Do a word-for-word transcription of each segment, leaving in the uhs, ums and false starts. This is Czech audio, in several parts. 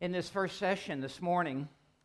In this first session this morning,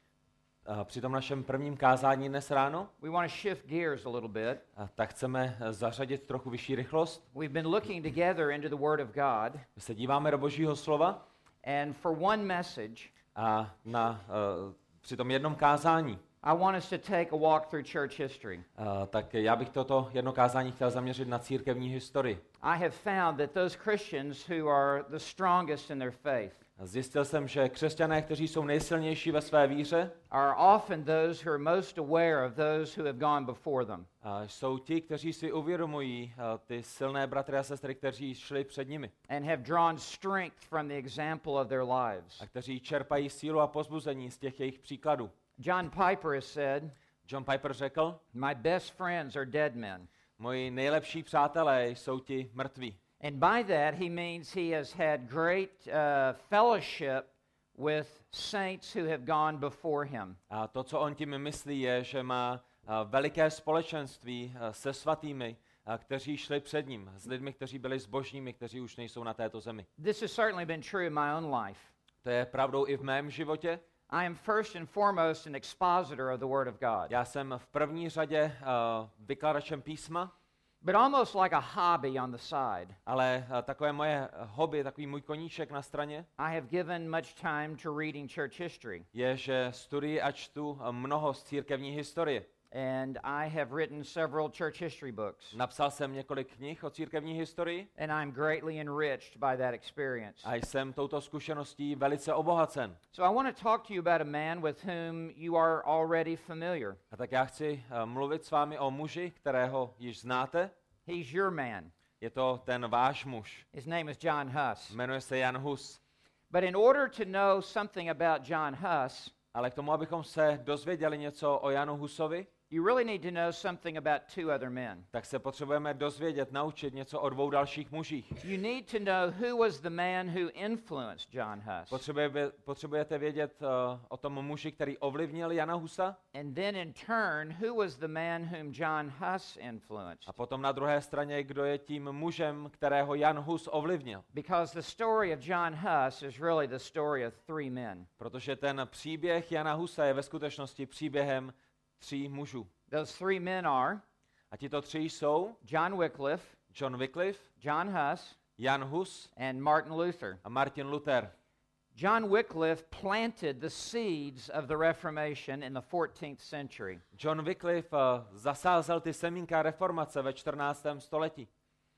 Uh, Při tom našem prvním kázání dnes ráno, we want to shift gears a little bit. uh, tak chceme uh, zařadit trochu vyšší rychlost. We've been looking together into the Word of God, My se díváme do Božího slova and for one message, a na, uh, při tom jednom kázání, I want us to take a walk through church history. uh, tak já bych toto jedno kázání chtěl zaměřit na církevní historii. I have found that those Christians who are the strongest in their faith Zjistil jsem, že křesťané, kteří jsou nejsilnější ve své víře, are often those who are most aware of those who have gone before them. uh, jsou ti, kteří si uvědomují uh, ty silné bratry a sestry, kteří šli před nimi And have drawn strength from the example of their lives. a kteří čerpají sílu a pozbuzení z těch jejich příkladů. John Piper has said, John Piper řekl, "My best friends are dead men." moji nejlepší přátelé jsou ti mrtví. And by that he means he has had great uh, fellowship with saints who have gone before him. A to, co on tím myslí, je, že má uh, veliké společenství uh, se svatými, uh, kteří šli před ním, s lidmi, kteří byli zbožními, kteří už nejsou na této zemi. This has certainly been true in my own life. To je pravdou i v mém životě. I am first and foremost an expositor of the Word of God. Já jsem v první řadě uh, vykladačem písma, But almost like a hobby on the side, ale uh, takové moje hobby, takový můj koníček na straně, I have given much time to reading church history. je, že studuji a čtu uh, mnoho z církevní historie. And I have written several church history books. Napsal jsem několik knih o církevní historii And I'm greatly enriched by that experience. a jsem touto zkušeností velice obohacen. So I want to talk to you about a man with whom you are already familiar. A tak já chci uh, mluvit s vámi o muži, kterého již znáte. He's your man. Je to ten váš muž. His name is John Huss. Jmenuje se Jan Hus. But in order to know something about John Huss, Ale k tomu, abychom se dozvěděli něco o Janu Husovi, you really need to know something about two other men. tak se potřebujeme dozvědět, naučit něco o dvou dalších mužích. You need to know who was the man who influenced John Huss. Potřebuje, potřebujete vědět uh, o tom muži, který ovlivnil Jana Husa, And then in turn, who was the man whom John Huss influenced. a potom na druhé straně, kdo je tím mužem, kterého Jan Hus ovlivnil. Because the story of John Huss is really the story of three men. Protože ten příběh Jana Husa je ve skutečnosti příběhem tří mužů. Those three men are A tito tři jsou John Wycliffe, John Wycliffe, John Huss, Jan Hus and Martin Luther. a Martin Luther. John Wycliffe planted the seeds of the Reformation in the fourteenth century. John Wycliffe uh, zasázel ty semínka reformace ve čtrnáctém století.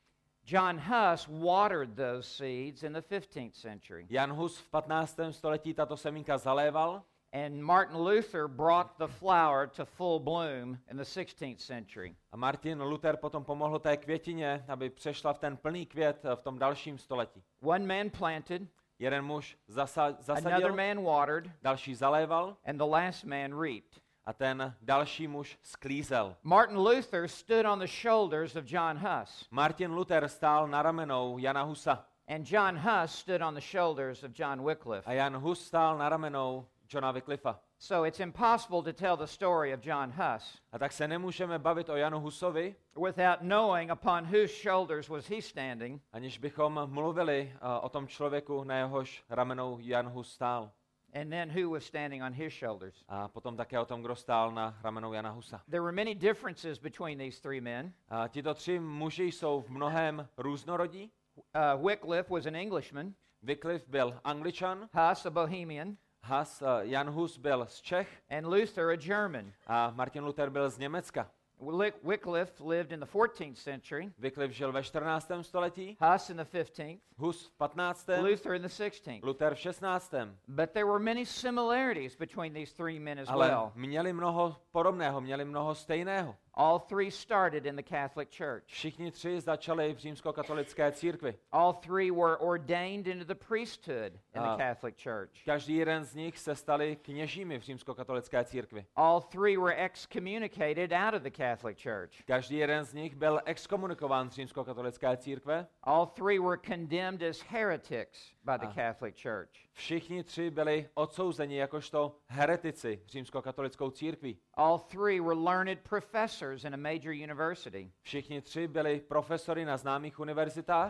John Huss watered those seeds in the fifteenth century. Jan Hus v patnáctém století tato semínka zaléval And Martin Luther brought the flower to full bloom in the sixteenth century. a Martin Luther potom pomohl té květině, aby přešla v ten plný květ uh, v tom dalším století. One man planted, Jeden muž zasa- another zasadil, man watered, další zaléval and the last man reaped. a ten další muž sklízel. Martin Luther stood on the shoulders of John Huss, Martin Luther stál na ramenou Jana Husa and John Huss stood on the shoulders of John Wycliffe. a Jan Hus stál na ramenou Johna Wycliffea. So it's impossible to tell the story of John Huss A tak se nemůžeme bavit o Janu Husovi, without knowing upon whose shoulders was he standing, aniž bychom mluvili uh, o tom člověku, na jehož ramenou Jan Hus stál. and then who was standing on his shoulders. A potom také o tom, kdo stál na ramenou Jana Husa. There were many differences between these three men. A tito tři muži jsou v mnohém různorodí. Uh, Wycliffe was an Englishman, Wycliffe byl Angličan, Huss a Bohemian, Hus, uh, Jan Hus byl z Čech and Luther a German. a Martin Luther byl z Německa. Wy- Wycliffe lived in the fourteenth century, Wycliffe žil ve čtrnáctém století, Huss in the fifteenth, Hus v patnáctém, Luther in the sixteenth. Luther v šestnáctém. But there were many similarities between these three men as Ale well. měli mnoho podobného, měli mnoho stejného. All three started in the Catholic Church. Všichni tři začali v římskokatolické církvi. All three were ordained into the priesthood in the Ah. Catholic Church. Každý jeden z nich se stali kněžími v římskokatolické církvi. All three were excommunicated out of the Catholic Church. Každý jeden z nich byl exkomunikován z římskokatolické církve. All three were condemned as heretics by the Ah. Catholic Church. Všichni tři byli odsouzeni jakožto heretici římskokatolickou církví. All three were learned professors in a major university. Všichni tři byli profesory na známých univerzitách.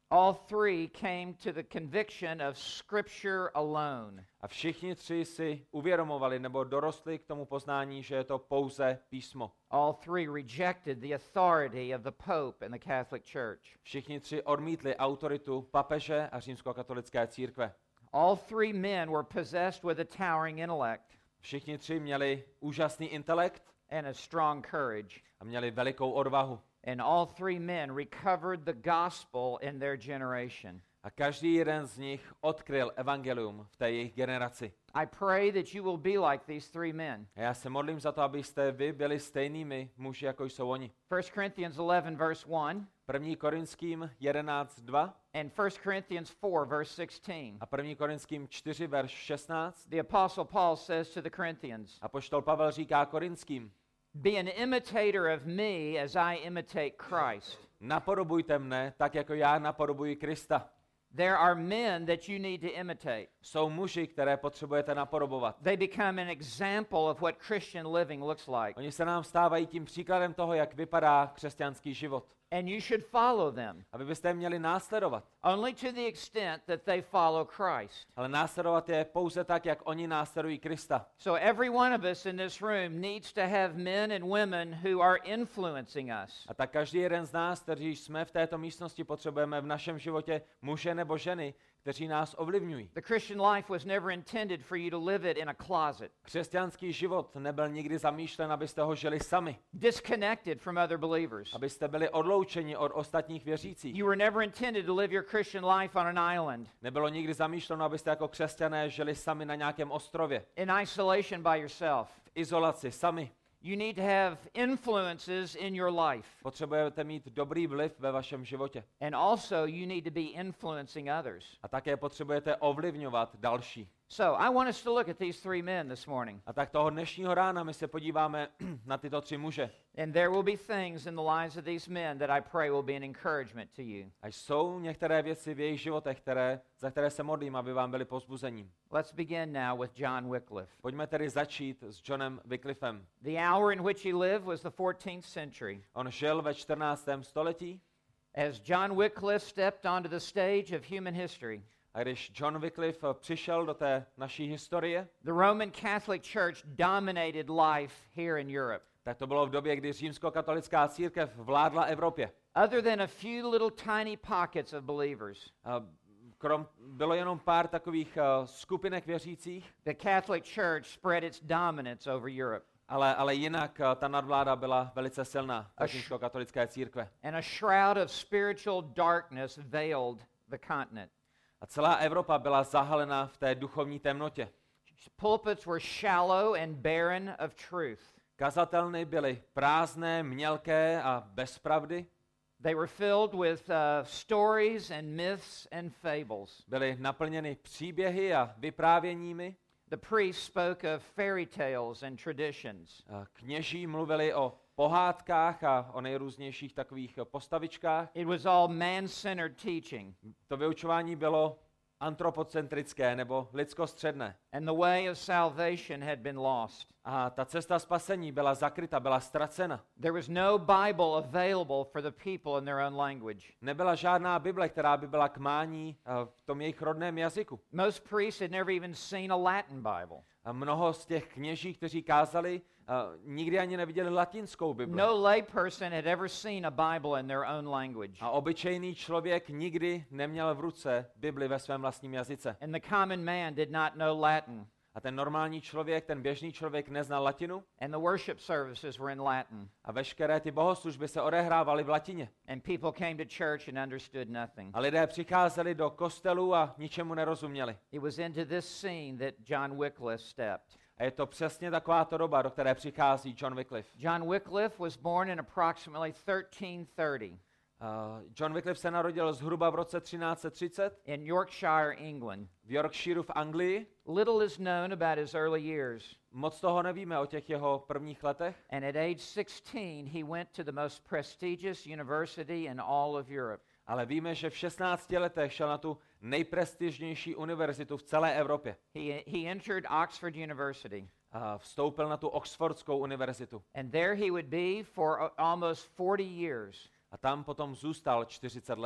All three came to the conviction of Scripture alone. A všichni tři si uvědomovali nebo dorostli k tomu poznání, že je to pouze písmo. All three rejected the authority of the Pope and the Catholic Church. Všichni tři odmítli autoritu papeže a římskokatolické církve. All three men were possessed with a towering intellect Všichni tři měli úžasný intelekt and a strong courage. a měli velikou odvahu. And all three men recovered the gospel in their generation. A každý jeden z nich odkryl evangelium v té jejich generaci. I pray that you will be like these three men. A já se modlím za to, abyste vy byli stejnými muži, jako jsou oni. First Corinthians eleven verse one první Korinským jedenáct dva and First Corinthians four verse sixteen. a první Korinským čtyři verš šestnáct. The apostle Paul says to the Corinthians, Apoštol Pavel říká Korinským: "Be an imitator of me as I imitate Christ." Napodobujte mne tak, jako já napodobuji Krista. There are men that you need to imitate. Jsou muži, které potřebujete napodobovat. They become an example of what Christian living looks like. Oni se nám stávají tím příkladem toho, jak vypadá křesťanský život. And you should follow them. A vy byste je měli následovat. Only to the extent that they follow Christ. Ale následovat je pouze tak, jak oni následují Krista. So every one of us in this room needs to have men and women who are influencing us. A tak každý jeden z nás, kteří jsme v této místnosti, potřebujeme v našem životě muže nebo ženy, kteří nás ovlivňují. The Christian life was never intended for you to live it in a closet, Křesťanský život nebyl nikdy zamýšlen, abyste ho žili sami, disconnected from other believers. abyste byli odloučeni od ostatních věřících. You were never intended to live your Christian life on an island, Nebylo nikdy zamýšleno, abyste jako křesťané žili sami na nějakém ostrově, in isolation by yourself. v izolaci, sami. You need to have influences in your life. Potřebujete mít dobrý vliv ve vašem životě. And also you need to be influencing others. A také potřebujete ovlivňovat další. So I want us to look at these three men this morning. A tak toho dnešního rána my se podíváme na tyto tři muže. And there will be things in the lives of these men that I pray will be an encouragement to you. A jsou některé věci v jejich životech, které, za které se modlím, aby vám byly povzbuzením. Let's begin now with John Wycliffe. Pojďme tedy začít s Johnem Wycliffem. The hour in which he lived was the fourteenth century. On žil ve čtrnáctém století. As John Wycliffe stepped onto the stage of human history, A když John Wycliffe přišel do té naší historie, the Roman Catholic Church dominated life here in Europe. tak to bylo v době, kdy římskokatolická církev vládla Evropě. Other than a few little tiny pockets of believers, A krom, bylo jenom pár takových uh, skupinek věřících, the Catholic Church spread its dominance over Europe. ale, ale jinak uh, ta nadvláda byla velice silná A v š- římskokatolické církve. And a shroud of spiritual darkness veiled the continent. A celá Evropa byla zahalena v té duchovní temnotě. Pulpits were shallow and barren of truth. Kazatelny byly prázdné, mělké a bez pravdy. They were filled with uh, stories and myths and fables. Byly naplněny příběhy a vyprávěními. The priests spoke of fairy tales and traditions. A kněží mluvili o pohádkách a o nejrůznějších takových postavičkách. It was all man-centered teaching, To vyučování bylo antropocentrické nebo lidskostředné. and the way of salvation had been lost. A ta cesta spasení byla zakryta, byla ztracena. There was no Bible available for the people in their own language. Nebyla žádná Bible, která by byla k mání eh, v tom jejich rodném jazyku. Most priests had never even seen a Latin Bible. A mnoho z těch kněží, kteří kázali, uh, nikdy ani neviděli latinskou Bibli. No layperson had ever seen a Bible in their own language. A obyčejný člověk nikdy neměl v ruce Bibli ve svém vlastním jazyce. And the common man did not know Latin. A ten normální člověk, ten běžný člověk neznal latinu And the worship services were in Latin. a veškeré ty bohoslužby se odehrávaly v latině. And people came to church and understood nothing. A lidé přicházeli do kostelů a ničemu nerozuměli. It was into this scene that John Wycliffe stepped. A je to přesně takováto doba, do které přichází John Wycliffe. John Wycliffe was born in approximately thirteen thirty Uh, John Wycliffe se narodil zhruba v roce třináct set třicet in Yorkshire, England. v Yorkshireu v Anglii. Little is known about his early years. Moc toho nevíme o těch jeho prvních letech. And at age sixteen, he went to the most prestigious university in all of Europe. Ale víme, že v šestnácti letech šel na tu nejprestižnější univerzitu v celé Evropě. He, he entered Oxford University. A vstoupil na tu Oxfordskou univerzitu. And there he would be for uh, almost forty years. A tam potom zůstal čtyřicet let.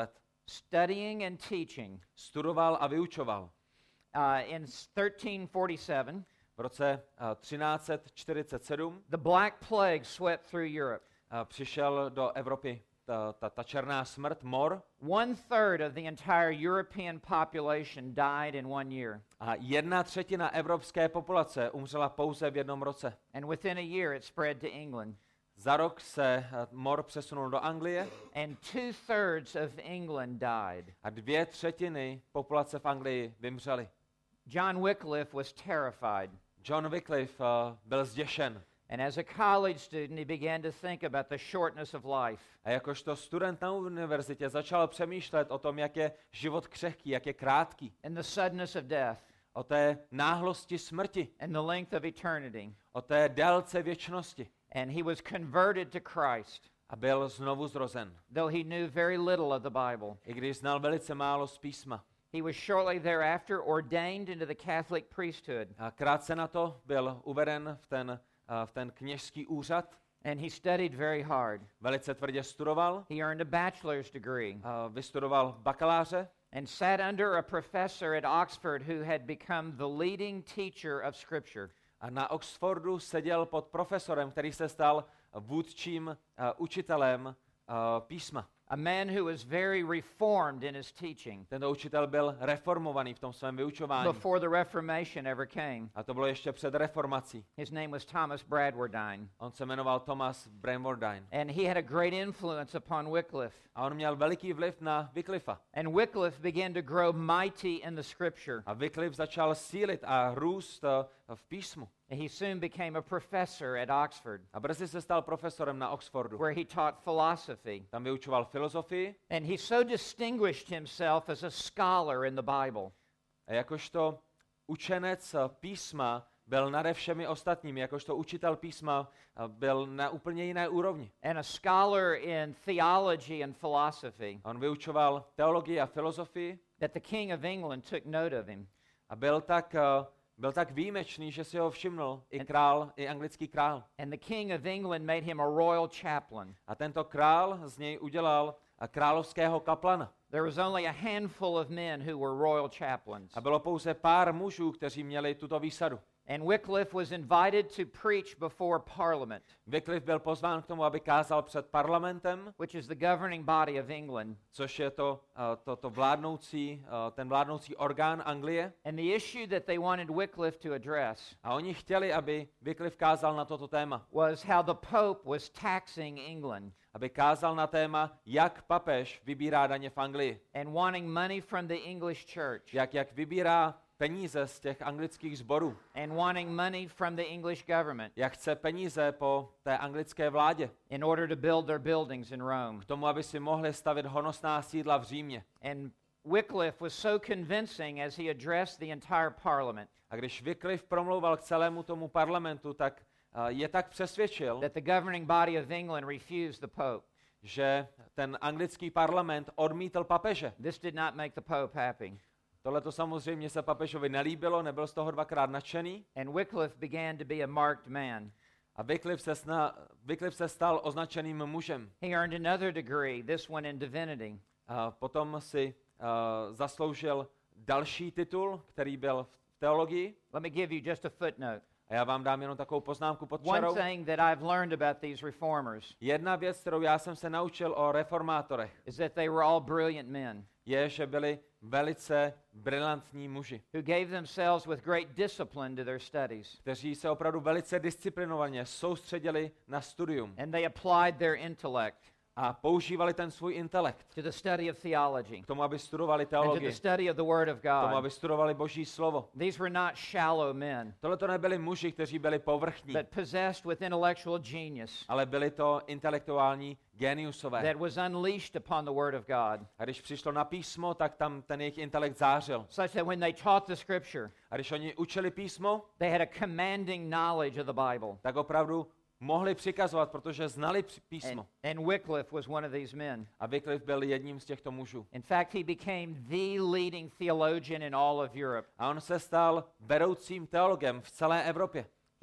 studying and teaching. Studoval a vyučoval. Uh, in thirteen forty-seven, V roce uh, třináct set čtyřicet sedm the Black Plague swept through Europe. uh, přišel do Evropy ta, ta, ta černá smrt, mor, One third of the entire European population died in one year. a jedna třetina evropské populace umřela pouze v jednom roce. And within a year, it spread to England. Za rok se uh, mor přesunul do Anglie And two thirds of England died. a dvě třetiny populace v Anglii vymřely. John Wycliffe was terrified. John Wycliffe uh, byl zděšen. And as a college student, he began to think about the shortness of life. A jakožto student na univerzitě začal přemýšlet o tom, jak je život křehký, jak je krátký, And the suddenness of death. o té náhlosti smrti, And the length of eternity. o té délce věčnosti. And he was converted to Christ, A byl znovu zrozen, though he knew very little of the Bible. i když znal velice málo z písma. He was shortly thereafter ordained into the Catholic priesthood. A krátce na to byl uveden v ten, uh, v ten kněžský úřad, And he studied very hard. velice tvrdě studoval, He earned a bachelor's degree uh, vystudoval bakaláře and sat under a professor at Oxford who had become the leading teacher of Scripture. a na Oxfordu seděl pod profesorem, který se stal vůdčím uh, učitelem uh, písma. A man who was very reformed in his teaching Tento učitel byl reformovaný v tom svém vyučování. before the Reformation ever came. A to bylo ještě před reformací. His name was Thomas Bradwardine. On se jmenoval Thomas Bradwardine. And he had a great influence upon Wycliffe. A on měl veliký vliv na Wycliffa. And Wycliffe began to grow mighty in the Scripture. A Wycliffe začal sílit a růst uh, v písmu. He soon became a professor at Oxford, A brzy se stal profesorem na Oxfordu. where he taught philosophy. Tam vyučoval filozofii And he so distinguished himself as a scholar in the Bible a jakožto učenec uh, písma byl nade všemi ostatními. Jakožto učitel písma uh, byl na úplně jiné úrovni. and a scholar in theology and philosophy, On vyučoval teologii a filozofii that the King of England took note of him. a byl tak, uh, byl tak výjimečný, že si ho všimnul i král, i anglický král. And the King of England made him a royal chaplain. A tento král z něj udělal uh, královského kaplana. There was only a handful of men who were royal chaplains. A bylo pouze pár mužů, kteří měli tuto výsadu. And Wycliffe was invited to preach before Parliament, Wycliffe byl pozván k tomu, aby kázal před parlamentem, which is the governing body of England. což je to, uh, to, to vládnoucí, uh, ten vládnoucí orgán Anglie. And the issue that they wanted Wycliffe to address A oni chtěli, aby Wycliffe kázal na toto téma. was how the Pope was taxing England Aby kázal na téma, jak papež vybírá daně v Anglii. and wanting money from the English church Jak, jak vybírá peníze z těch anglických sborů. and wanting money from the English government Jak chce peníze po té anglické vládě. in order to build their buildings in Rome. K tomu, aby si mohli stavět honosná sídla v Římě. And Wycliffe was so convincing as he addressed the entire Parliament A když Wycliffe promlouval k celému tomu parlamentu, tak uh, je tak přesvědčil, that the governing body of England refused the Pope. že ten anglický parlament odmítl papeže. This did not make the Pope happy. Tohle to samozřejmě se papežovi nelíbilo, nebyl z toho dvakrát nadšený. And Wycliffe began to be a marked man. A Wycliffe se, sna, Wycliffe se stal označeným mužem. He earned another degree, this one in divinity. A potom si uh, zasloužil další titul, který byl v teologii. Let me give you just a footnote. A já vám dám jenom takovou poznámku pod One čarou. thing that I've learned about these reformers Jedna věc, kterou já jsem se naučil o reformátorech, is that they were all brilliant men je, že byli velice brilantní muži, who gave themselves with great discipline to their studies. kteří se opravdu velice disciplinovaně soustředili na studium And they applied their intellect a používali ten svůj intelekt to the study of theology k tomu, aby studovali and to teologii, the study of the Word of k tomu, God. aby studovali Boží slovo. These were not shallow men, Tohle to nebyli muži, kteří byli povrchní, but possessed with intellectual genius ale byli to intelektuální géniusové. that was unleashed upon the Word of God, A když přišlo na písmo, tak tam ten jejich intelekt zářil. such that when they taught the Scripture, A když oni učili písmo, they had a commanding knowledge of the Bible. tak opravdu mohli přikazovat, protože znali při- And, písmo. and Wycliffe was one of these men. A Wycliffe byl jedním z těchto mužů. In fact, he became the leading theologian in all of Europe. A on se stal vedoucím teologem v celé Evropě.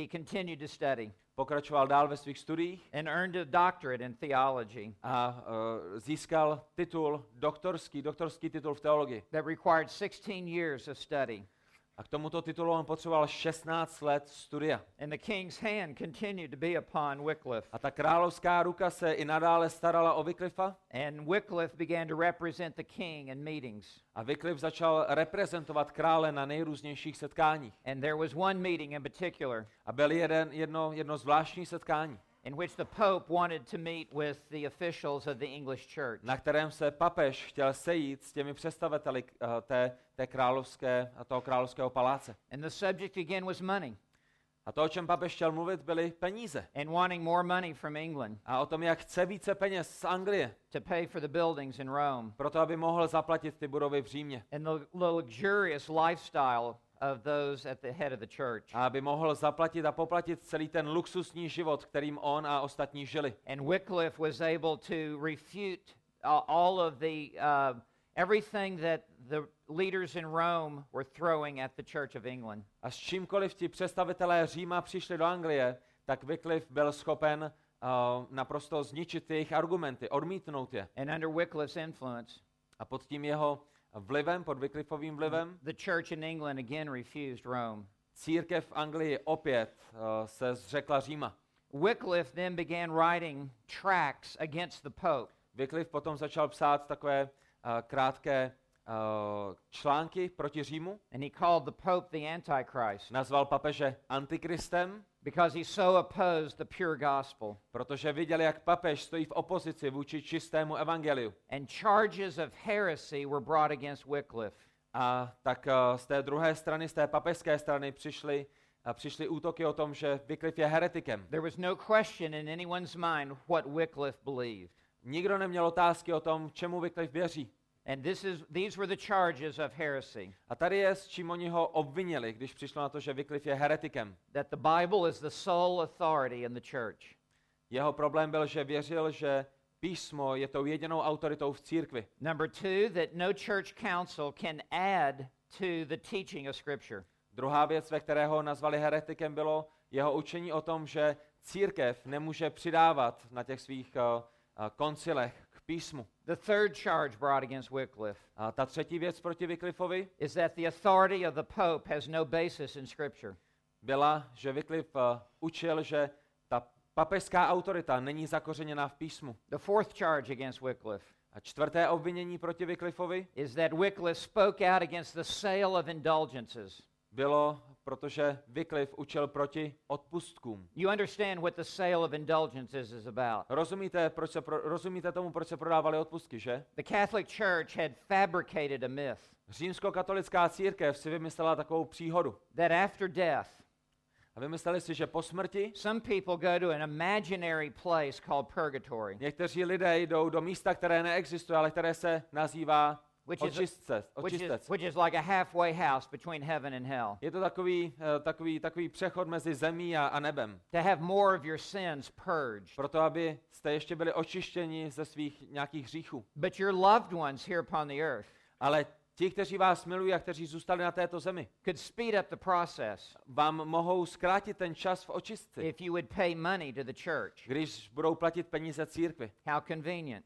He continued to study pokračoval dál ve svých studiích and earned a doctorate in theology a uh, získal titul doktorský, doktorský titul v teologii. that required sixteen years of study. A k tomuto titulu on potřeboval šestnáct let studia. And the king's hand continued to be upon Wycliffe. A ta královská ruka se i nadále starala o Wycliffa And Wycliffe began to represent the king in meetings. a Wycliffe začal reprezentovat krále na nejrůznějších setkáních. And there was one meeting in particular A byl jeden, jedno, jedno zvláštní setkání, in which the Pope wanted to meet with the officials of the English church. na kterém se papež chtěl sejít s těmi představiteli uh, té, té královské, toho královského paláce. And the subject again was money A to, o čem papež chtěl mluvit, byly peníze. and wanting more money from England A o tom, jak chce více peněz z Anglie, to pay for the buildings in Rome proto aby mohl zaplatit ty budovy v Římě. and the luxurious lifestyle of those at the head of the church. A aby mohl zaplatit a poplatit celý ten luxusní život, kterým on a ostatní žili. And Wycliffe was able to refute uh, all of the uh, everything that the leaders in Rome were throwing at the Church of England. A s čímkoliv ti představitelé Říma přišli do Anglie, tak Wycliffe byl schopen uh, naprosto zničit jejich argumenty, odmítnout je. And under Wycliffe's influence, A pod tím jeho vlivem, pod Wycliffovým vlivem, the church in England again refused Rome. církev v Anglii opět uh, se zřekla Říma. Wycliffe then began writing tracts against the Pope. Wycliffe potom začal psát takové uh, krátké uh, články proti Římu. And he called the Pope the Antichrist Nazval papeže antikristem, because he so opposed the pure gospel. protože viděl, jak papež stojí v opozici vůči čistému evangeliu. And charges of heresy were brought against Wycliffe. A tak uh, z té druhé strany, z té papežské strany přišly, uh, přišly útoky o tom, že Wycliffe je heretikem. There was no question in anyone's mind what Wycliffe believed. Nikdo neměl otázky o tom, čemu Wycliffe věří. And this is, these were the charges of heresy. A tady je, s čím oni ho obvinili, když přišlo na to, že Wycliffe je heretikem. That the Bible is the sole authority in the church. Jeho problém byl, že věřil, že písmo je tou jedinou autoritou v církvi. Number two, that no church council can add to the teaching of Scripture. Druhá věc, ve které ho nazvali heretikem, bylo jeho učení o tom, že církev nemůže přidávat na těch svých uh, uh, koncilech k písmu. The third charge brought against Wycliffe A ta třetí věc proti Wycliffovi is that the authority of the Pope has no basis in Scripture. byla, že Wycliffe uh, učil, že ta papežská autorita není zakořeněná v písmu. The fourth charge against Wycliffe A čtvrté obvinění proti Wycliffovi is that Wycliffe spoke out against the sale of indulgences. bylo, protože Wycliffe učil proti odpustkům. You understand what the sale of indulgences is about. Rozumíte, proč se pro, rozumíte tomu, proč se prodávaly odpustky, že? The Catholic Church had fabricated a myth Římskokatolická církev si vymyslela takovou příhodu. that after death, A vymysleli si, že po smrti some people go to an imaginary place called purgatory, někteří lidé jdou do místa, které neexistuje, ale které se nazývá which is, očistec. which is, očistec. which is like a halfway house between heaven and hell. Je to takový, eh, takový, takový přechod mezi zemí a, a nebem. To have more of your sins purged. Proto, aby jste ještě byli očištěni ze svých nějakých hříchů. But your loved ones here upon the earth Ale ti, kteří vás milují a kteří zůstali na této zemi, could speed up the process vám mohou zkrátit ten čas v očistci, if you would pay money to the church. když budou platit peníze církvi. How convenient.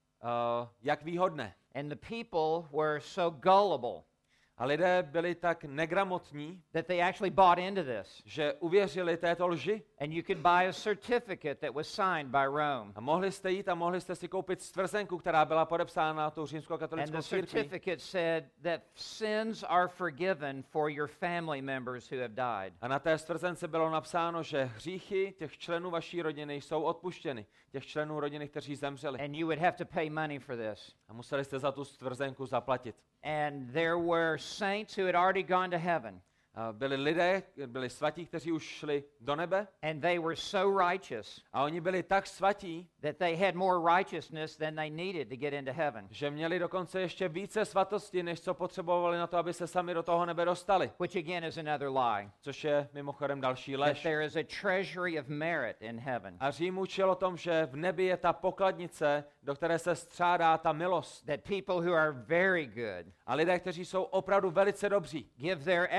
Uh, jak výhodné. And the people were so gullible A lidé byli tak negramotní, that they actually bought into this. že uvěřili této lži. And you could buy a certificate that was signed by Rome. A mohli jste jít a mohli jste si koupit stvrzenku, která byla podepsána tou And římskokatolickou the církví. certificate said that sins are forgiven for your family members who have died. A na té stvrzence bylo napsáno, že hříchy těch členů vaší rodiny jsou odpuštěny. Těch členů rodiny, kteří zemřeli. And you would have to pay money for this. A museli jste za tu stvrzenku zaplatit. And there were saints who had already gone to heaven. A byli lidé, byli svatí, kteří už šli do nebe. And they were so righteous A oni byli tak svatí, that they had more righteousness than they needed to get into heaven. že měli dokonce ještě více svatosti, než co potřebovali na to, aby se sami do toho nebe dostali. Which again is another lie. Což je mimochodem další That lež. there is a treasury of merit in heaven. A Řím učil o tom, že v nebi je ta pokladnice, do které se střádá ta milost. That people who are very good A lidé, kteří jsou opravdu velice dobří, give their extra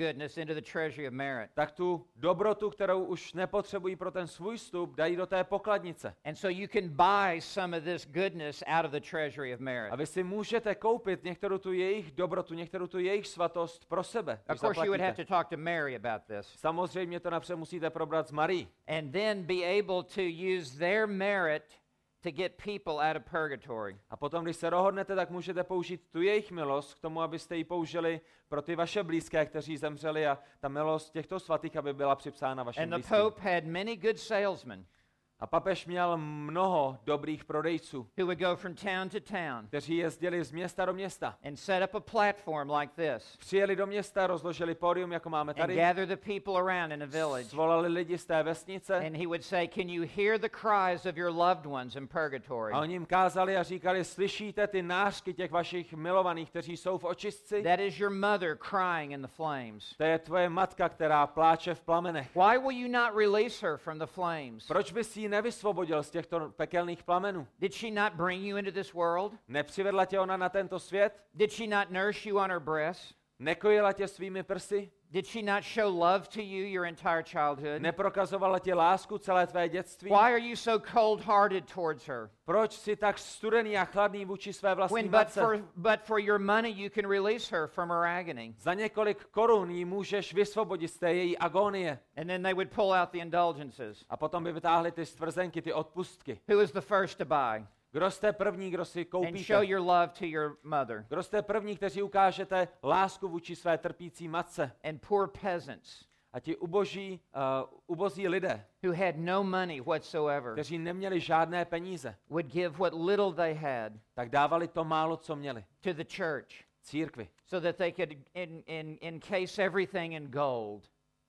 goodness into the treasury of merit. tak tu dobrotu, kterou už nepotřebují pro ten svůj vstup, dají do té pokladnice. And so you can buy some of this goodness out of the treasury of merit. A vy si můžete koupit některou tu jejich dobrotu, některou tu jejich svatost pro sebe. Of course, you would have to talk to Mary about this. Samozřejmě to napřed musíte probrat s Marí. And then be able to use their merit to get people out of purgatory. A potom, když se rozhodnete, tak můžete použít tu jejich milost k tomu, abyste ji použili pro ty vaše blízké, kteří zemřeli, a ta milost těchto svatých, aby byla připsána vašim And the blízkým. Pope had many good salesmen A papež měl mnoho dobrých prodejců, who would go from town to town kteří jezdili z města do města. and set up a platform like this Přijeli do města, rozložili pódium, jako máme and tady, gather the people around in a village. svolali lidi z té vesnice And he would say, can you hear the cries of your loved ones in purgatory? a oni jim kázali a říkali, slyšíte ty nářky těch vašich milovaných, kteří jsou v očistci? That is your mother crying in the flames. To je tvoje matka, která pláče v plamenech. Why will you not release her from the flames? Proč bys ji nevysvobodil z těchto pekelných plamenů? Did she not bring you into this world? Nepřivedla tě ona na tento svět? Did she not nurse you on her breast? Nekojila tě svými prsy? Did she not show love to you your entire childhood? Neprokazovala ti lásku celé tvé dětství? Why are you so cold-hearted towards her? Proč jsi tak studený a chladný vůči své vlastní When but matce? for, but for your money you can release her from her agony. Za několik korun ji můžeš vysvobodit z té její agónie. And then they would pull out the indulgences. A potom by vytáhli ty stvrzenky, ty odpustky. Who is the first to buy? Kdo jste první, kdo si And koupíte? show your love to your mother. Kdo jste první, kteří ukážete lásku vůči své trpící matce? And poor peasants A ti uboží, uh, ubozí lidé, who had no money whatsoever kteří neměli žádné peníze, would give what little they had tak dávali to málo, co měli. to the church Církvi. so that they could in, in, encase everything in gold.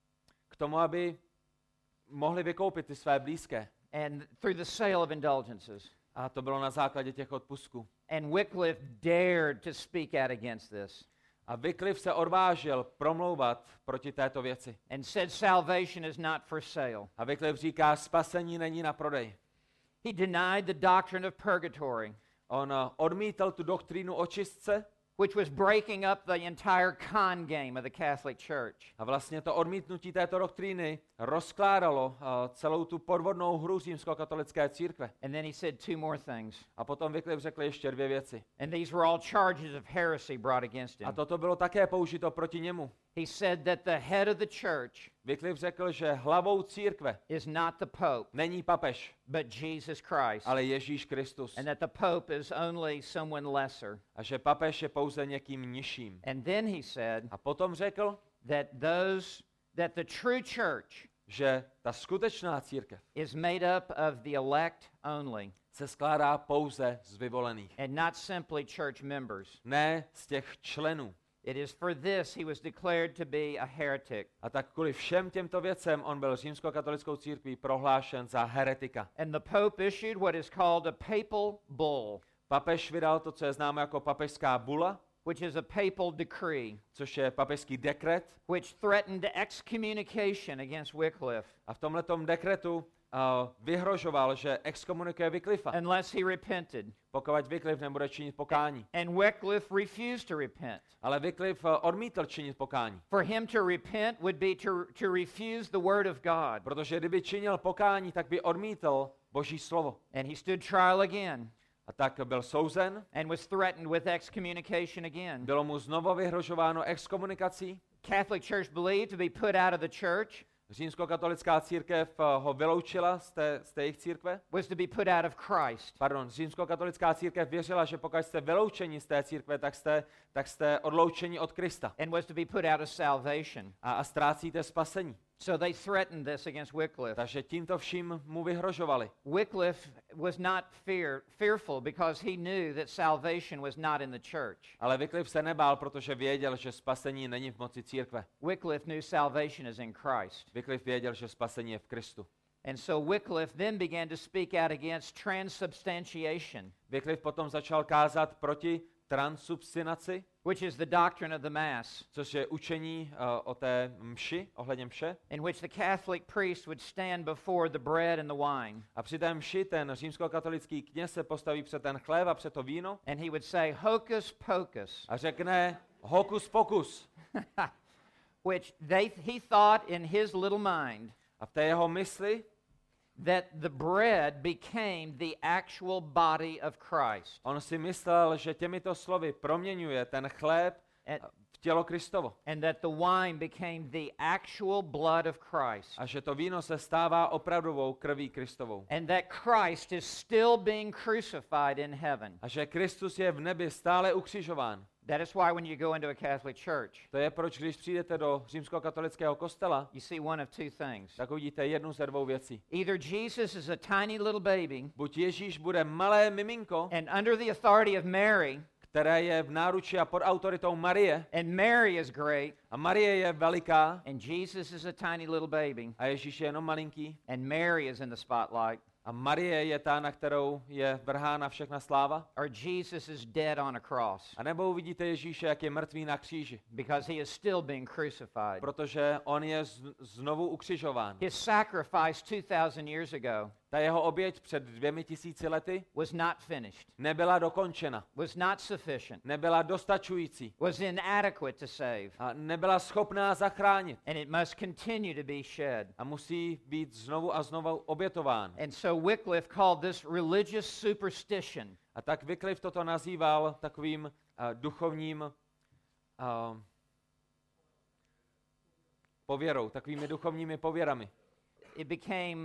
K tomu, aby mohli vykoupit ty své blízké. And through the sale of indulgences. A to bylo na základě těch odpustků. And Wycliffe dared to speak out against this A Wycliffe se odvážil promlouvat proti této věci. and said salvation is not for sale. A Wycliffe říká, spasení není na prodej. He denied the doctrine of purgatory, On uh, odmítal tu doktrínu očistce which was breaking up the entire con game of the Catholic Church. a vlastně to odmítnutí této doktríny rozkládalo uh, celou tu podvodnou hru římskokatolické církve. And then he said two more things. A potom Wycliffe řekl ještě dvě věci. And these were all charges of heresy brought against A him. toto bylo také použito proti němu. He said that the head of the church Wycliffe řekl, že hlavou církve is not the Pope, není papež, but Jesus Christ. ale Ježíš Kristus. And that the Pope is only someone lesser. A že papež je pouze někým nižším. And then he said A potom řekl, that those that the true church že ta skutečná církev is made up of the elect only se skládá pouze z vyvolených. and not simply church members. Ne z těch členů. It is for this he was declared to be a heretic. A tak kvůli všem těmto věcem on byl římskokatolickou církví prohlášen za heretika. And the Pope issued what is called a papal bull, Papež vydal to, co je známo jako papežská bula, which is a papal decree, což je papežský dekret. which threatened excommunication against Wycliffe A v tomhletom dekretu uh, vyhrožoval, že exkomunikuje Wycliffa, unless he repented. pokud Wycliffe nebude činit pokání. And Wycliffe refused to repent. Ale Wycliffe uh, odmítl činit pokání. For him to repent would be to, to refuse the word of God. Protože kdyby činil pokání, tak by odmítl Boží slovo. And he stood trial again A tak byl souzen, and was threatened with excommunication again. bylo mu znovu vyhrožováno exkomunikací. Catholic Church believed to be put out of the church Římskokatolická církev uh, ho vyloučila z té, z té jejich církve. was to be put out of Christ. Pardon, římskokatolická církev věřila, že pokud jste vyloučeni z té církve, tak jste, tak jste odloučeni od Krista And was to be put out of salvation. a, a ztrácíte spasení. So they threatened this against Wycliffe. Takže tímto vším mu vyhrožovali. Wycliffe was not fear, fearful because he knew that salvation was not in the church. Ale Wycliffe se nebál, protože věděl, že spasení není v moci církve. Wycliffe knew salvation is in Christ. Wycliffe věděl, že spasení je v Kristu. And so Wycliffe then began to speak out against transubstantiation, Wycliffe potom začal kázat proti transsubstinaci, which is the doctrine of the Mass, což je učení uh, o té mši, ohledně mše. in which the Catholic priest would stand before the bread and the wine, A při té mši ten římskokatolický kněz se postaví před ten chléb a před to víno and he would say, hocus pocus, a řekne hokus pokus. which they, he thought in his little mind A v té jeho mysli that the bread became the actual body of Christ. on si myslel, že těmito slovy proměňuje ten chléb And, v tělo Kristovo. and that the wine became the actual blood of Christ. A že to víno se stává opravdovou krví Kristovou. And that Christ is still being crucified in heaven. A že Kristus je v nebi stále ukřižován. That is why when you go into a Catholic church, To je proč, když přijdete do římskokatolického kostela, you see one of two things. tak uvidíte jednu ze dvou věcí. Either Jesus is a tiny little baby, Buď Ježíš bude malé miminko, and under the authority of Mary, které je v náruči a pod autoritou Marie, and Mary is great, a Marie je veliká, and Jesus is a tiny little baby, a Ježíš je jenom malinký, and Mary is in the spotlight, a Marie je ta, na kterou je vrhána všechna sláva, or Jesus is dead on a cross a nebo uvidíte Ježíše, jak je mrtvý na kříži, because he is still being crucified. protože on je z- znovu ukřižován. His sacrifice two thousand years ago Ta jeho oběť před dvěmi tisíci lety was not finished, nebyla dokončena, was not sufficient, nebyla dostačující was inadequate to save, a nebyla schopná zachránit and it must continue to be shed. a musí být znovu a znovu obětován. And so Wycliffe called this religious superstition. A tak Wycliffe toto nazýval takovým uh, duchovním uh, pověrou, takovými duchovními pověrami. It became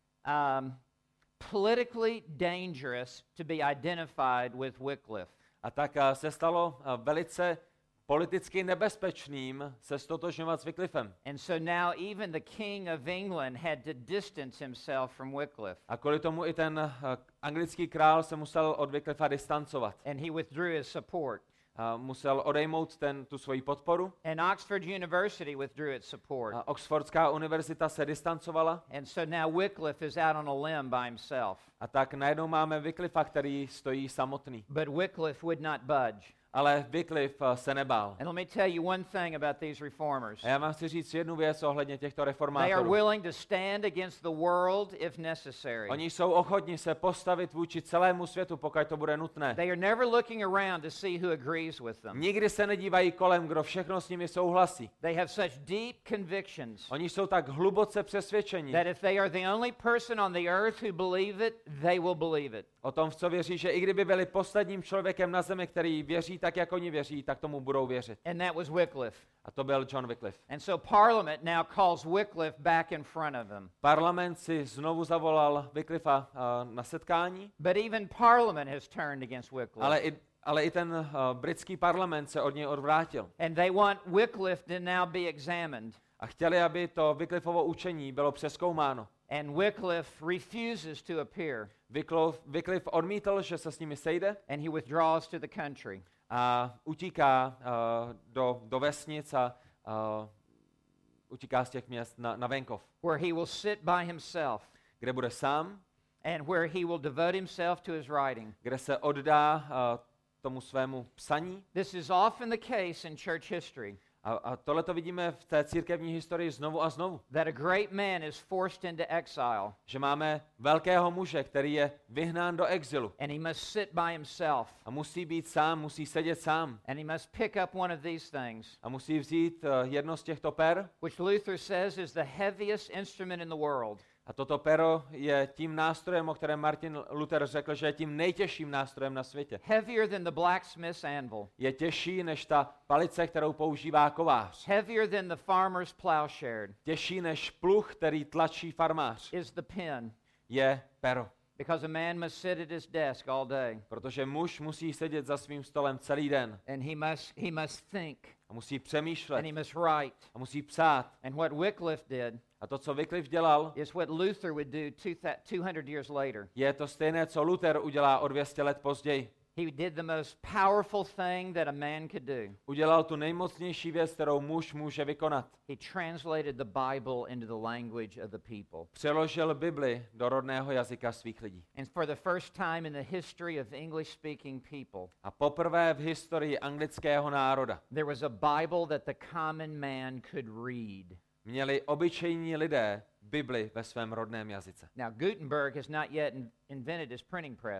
um, politically dangerous to be identified with Wycliffe. A tak uh, se stalo uh, velice politicky nebezpečným se stotožňovat s Wycliffem. And so now even the king of England had to distance himself from Wycliffe. A kvůli tomu i ten uh, anglický král se musel od Wycliffa distancovat. And he withdrew his support. Uh, musel odejmout ten, tu svoji podporu. And Oxford University withdrew its support. A Oxfordská univerzita se distancovala. And so now Wycliffe is out on a limb by himself. A tak najednou máme Wycliffa, který stojí samotný. But Wycliffe would not budge. Ale Wycliffe uh, se nebál. And let me tell you one thing about these reformers. A já vám chci říct jednu věc ohledně těchto They are reformátorů. willing to stand against the world if necessary. Oni jsou ochotní se postavit vůči celému světu, pokud to bude nutné. They are never looking around to see who agrees with them. Nikdy se nedívají kolem, kdo všechno s nimi souhlasí. They have such deep convictions Oni jsou tak hluboce přesvědčeni that if they are the only person on the earth who believe it, they will believe it. o tom, v co věří, že i kdyby byli posledním člověkem na zemi, který věří tak, jak oni věří, tak tomu budou věřit. And that was Wycliffe. A to byl John Wycliffe. And so Parliament now calls Wycliffe back in front of him. Parlament si znovu zavolal Wycliffa uh, na setkání, But even Parliament has turned against Wycliffe. ale i, ale i ten uh, britský parlament se od něj odvrátil. And they want Wycliffe to now be examined. A chtěli, aby to Wycliffovo učení bylo přezkoumáno. And Wycliffe refuses to appear. Wycliffe, Wycliffe odmítl, že se s nimi sejde And he withdraws to the country. a utíká uh, do, do vesnic a uh, utíká z těch měst na, na venkov, Where he will sit by himself. kde bude sám, And where he will devote himself to his writing. kde se oddá uh, tomu svému psaní. This is often the case in church history. A, a tohle to vidíme v té církevní historii znovu a znovu. That a great man is forced into exile. Že máme velkého muže, který je vyhnán do exilu And he must sit by himself. a musí být sám, musí sedět sám And he must pick up one of these things. a musí vzít uh, jedno z těchto per. Which Luther says is the heaviest instrument in the world. A toto pero je tím nástrojem, o kterém Martin Luther řekl, že je tím nejtěžším nástrojem na světě. Heavier than the blacksmith's anvil. Je těžší než ta palice, kterou používá kovář. Heavier than the farmer's plowshare. Těžší než pluh, který tlačí farmář. Is the pen. Je pero. Because a man must sit at his desk all day. Protože muž musí sedět za svým stolem celý den. And he must, he must think. A musí přemýšlet. And he must write. A musí psát. And what Wycliffe did A to, co Wycliffe dělal, is what Luther would do two hundred years later. je to stejné, co Luther udělá o dvě stě let později. He did the most powerful thing that a man could do. Udělal tu nejmocnější věc, kterou muž může vykonat. He translated the Bible into the language of the people. Přeložil Bibli do rodného jazyka svých lidí. And for the first time in the history of English-speaking people, A poprvé v historii anglického národa there was a Bible that the common man could read. měli obyčejní lidé Bibli ve svém rodném jazyce. Now, Gutenberg has not yet in- invented his printing press. V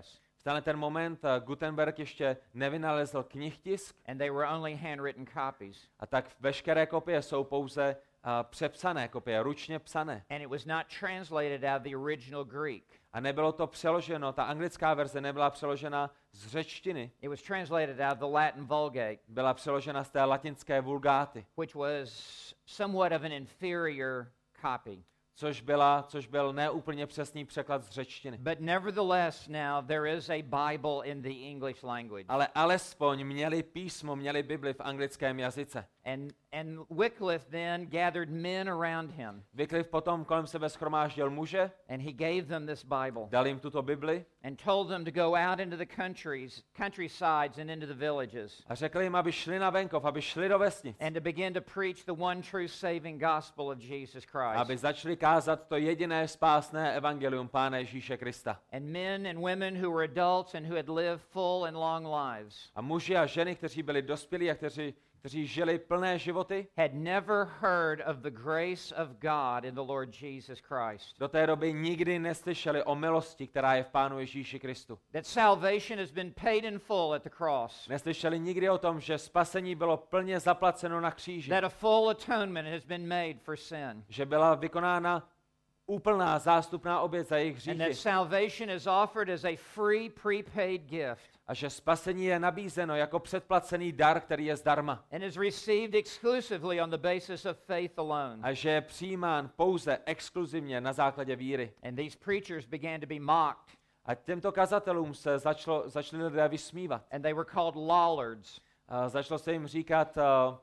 tenhle ten moment uh, Gutenberg ještě nevynalezl knihtisk and they were only handwritten copies. a tak veškeré kopie jsou pouze uh, přepsané kopie, ručně psané. And it was not translated out of the original Greek. A nebylo to přeloženo, ta anglická verze nebyla přeložena z řečtiny, It was translated out of the Latin Vulgate, byla přeložena z té latinské vulgáty, which was somewhat of an inferior copy. což, byla, což byl neúplně přesný překlad z řečtiny. But nevertheless, now there is a Bible in the English language. Ale alespoň měli písmo, měli Bibli v anglickém jazyce. And, and Wycliffe then gathered men around him, Wycliffe potom kolem sebe shromáždil muže, and he gave them this Bible dal jim tuto Bibli and told them to go out into the countries, countrysides and into the villages a řekl jim, aby šli na venkov, aby šli do vesnic, and to begin to preach the one true saving gospel of Jesus aby Christ. začali kázat to jediné spásné evangelium Pána Ježíše Krista. And men and women who were adults and who had lived full and long lives A muži a ženy, kteří byli dospělí a kteří, kteří žili plné životy, had never heard of the grace of God in the Lord Jesus Christ. do té doby nikdy neslyšeli o milosti, která je v Pánu Ježíši Kristu. That salvation has been paid in full at the cross. Neslyšeli nikdy o tom, že spasení bylo plně zaplaceno na kříži, That a full atonement has been made for sin. že byla vykonána úplná zástupná oběť za jejich And that hříchy salvation is offered as a free prepaid gift a že spasení je nabízeno jako předplacený dar, který je zdarma and is received exclusively on the basis of faith alone. a že je přijímán pouze exkluzivně na základě víry. And these preachers began to be mocked, A těmto kazatelům se začalo, začali lidé vysmívat. and they were called lollards, A začalo se jim říkat uh,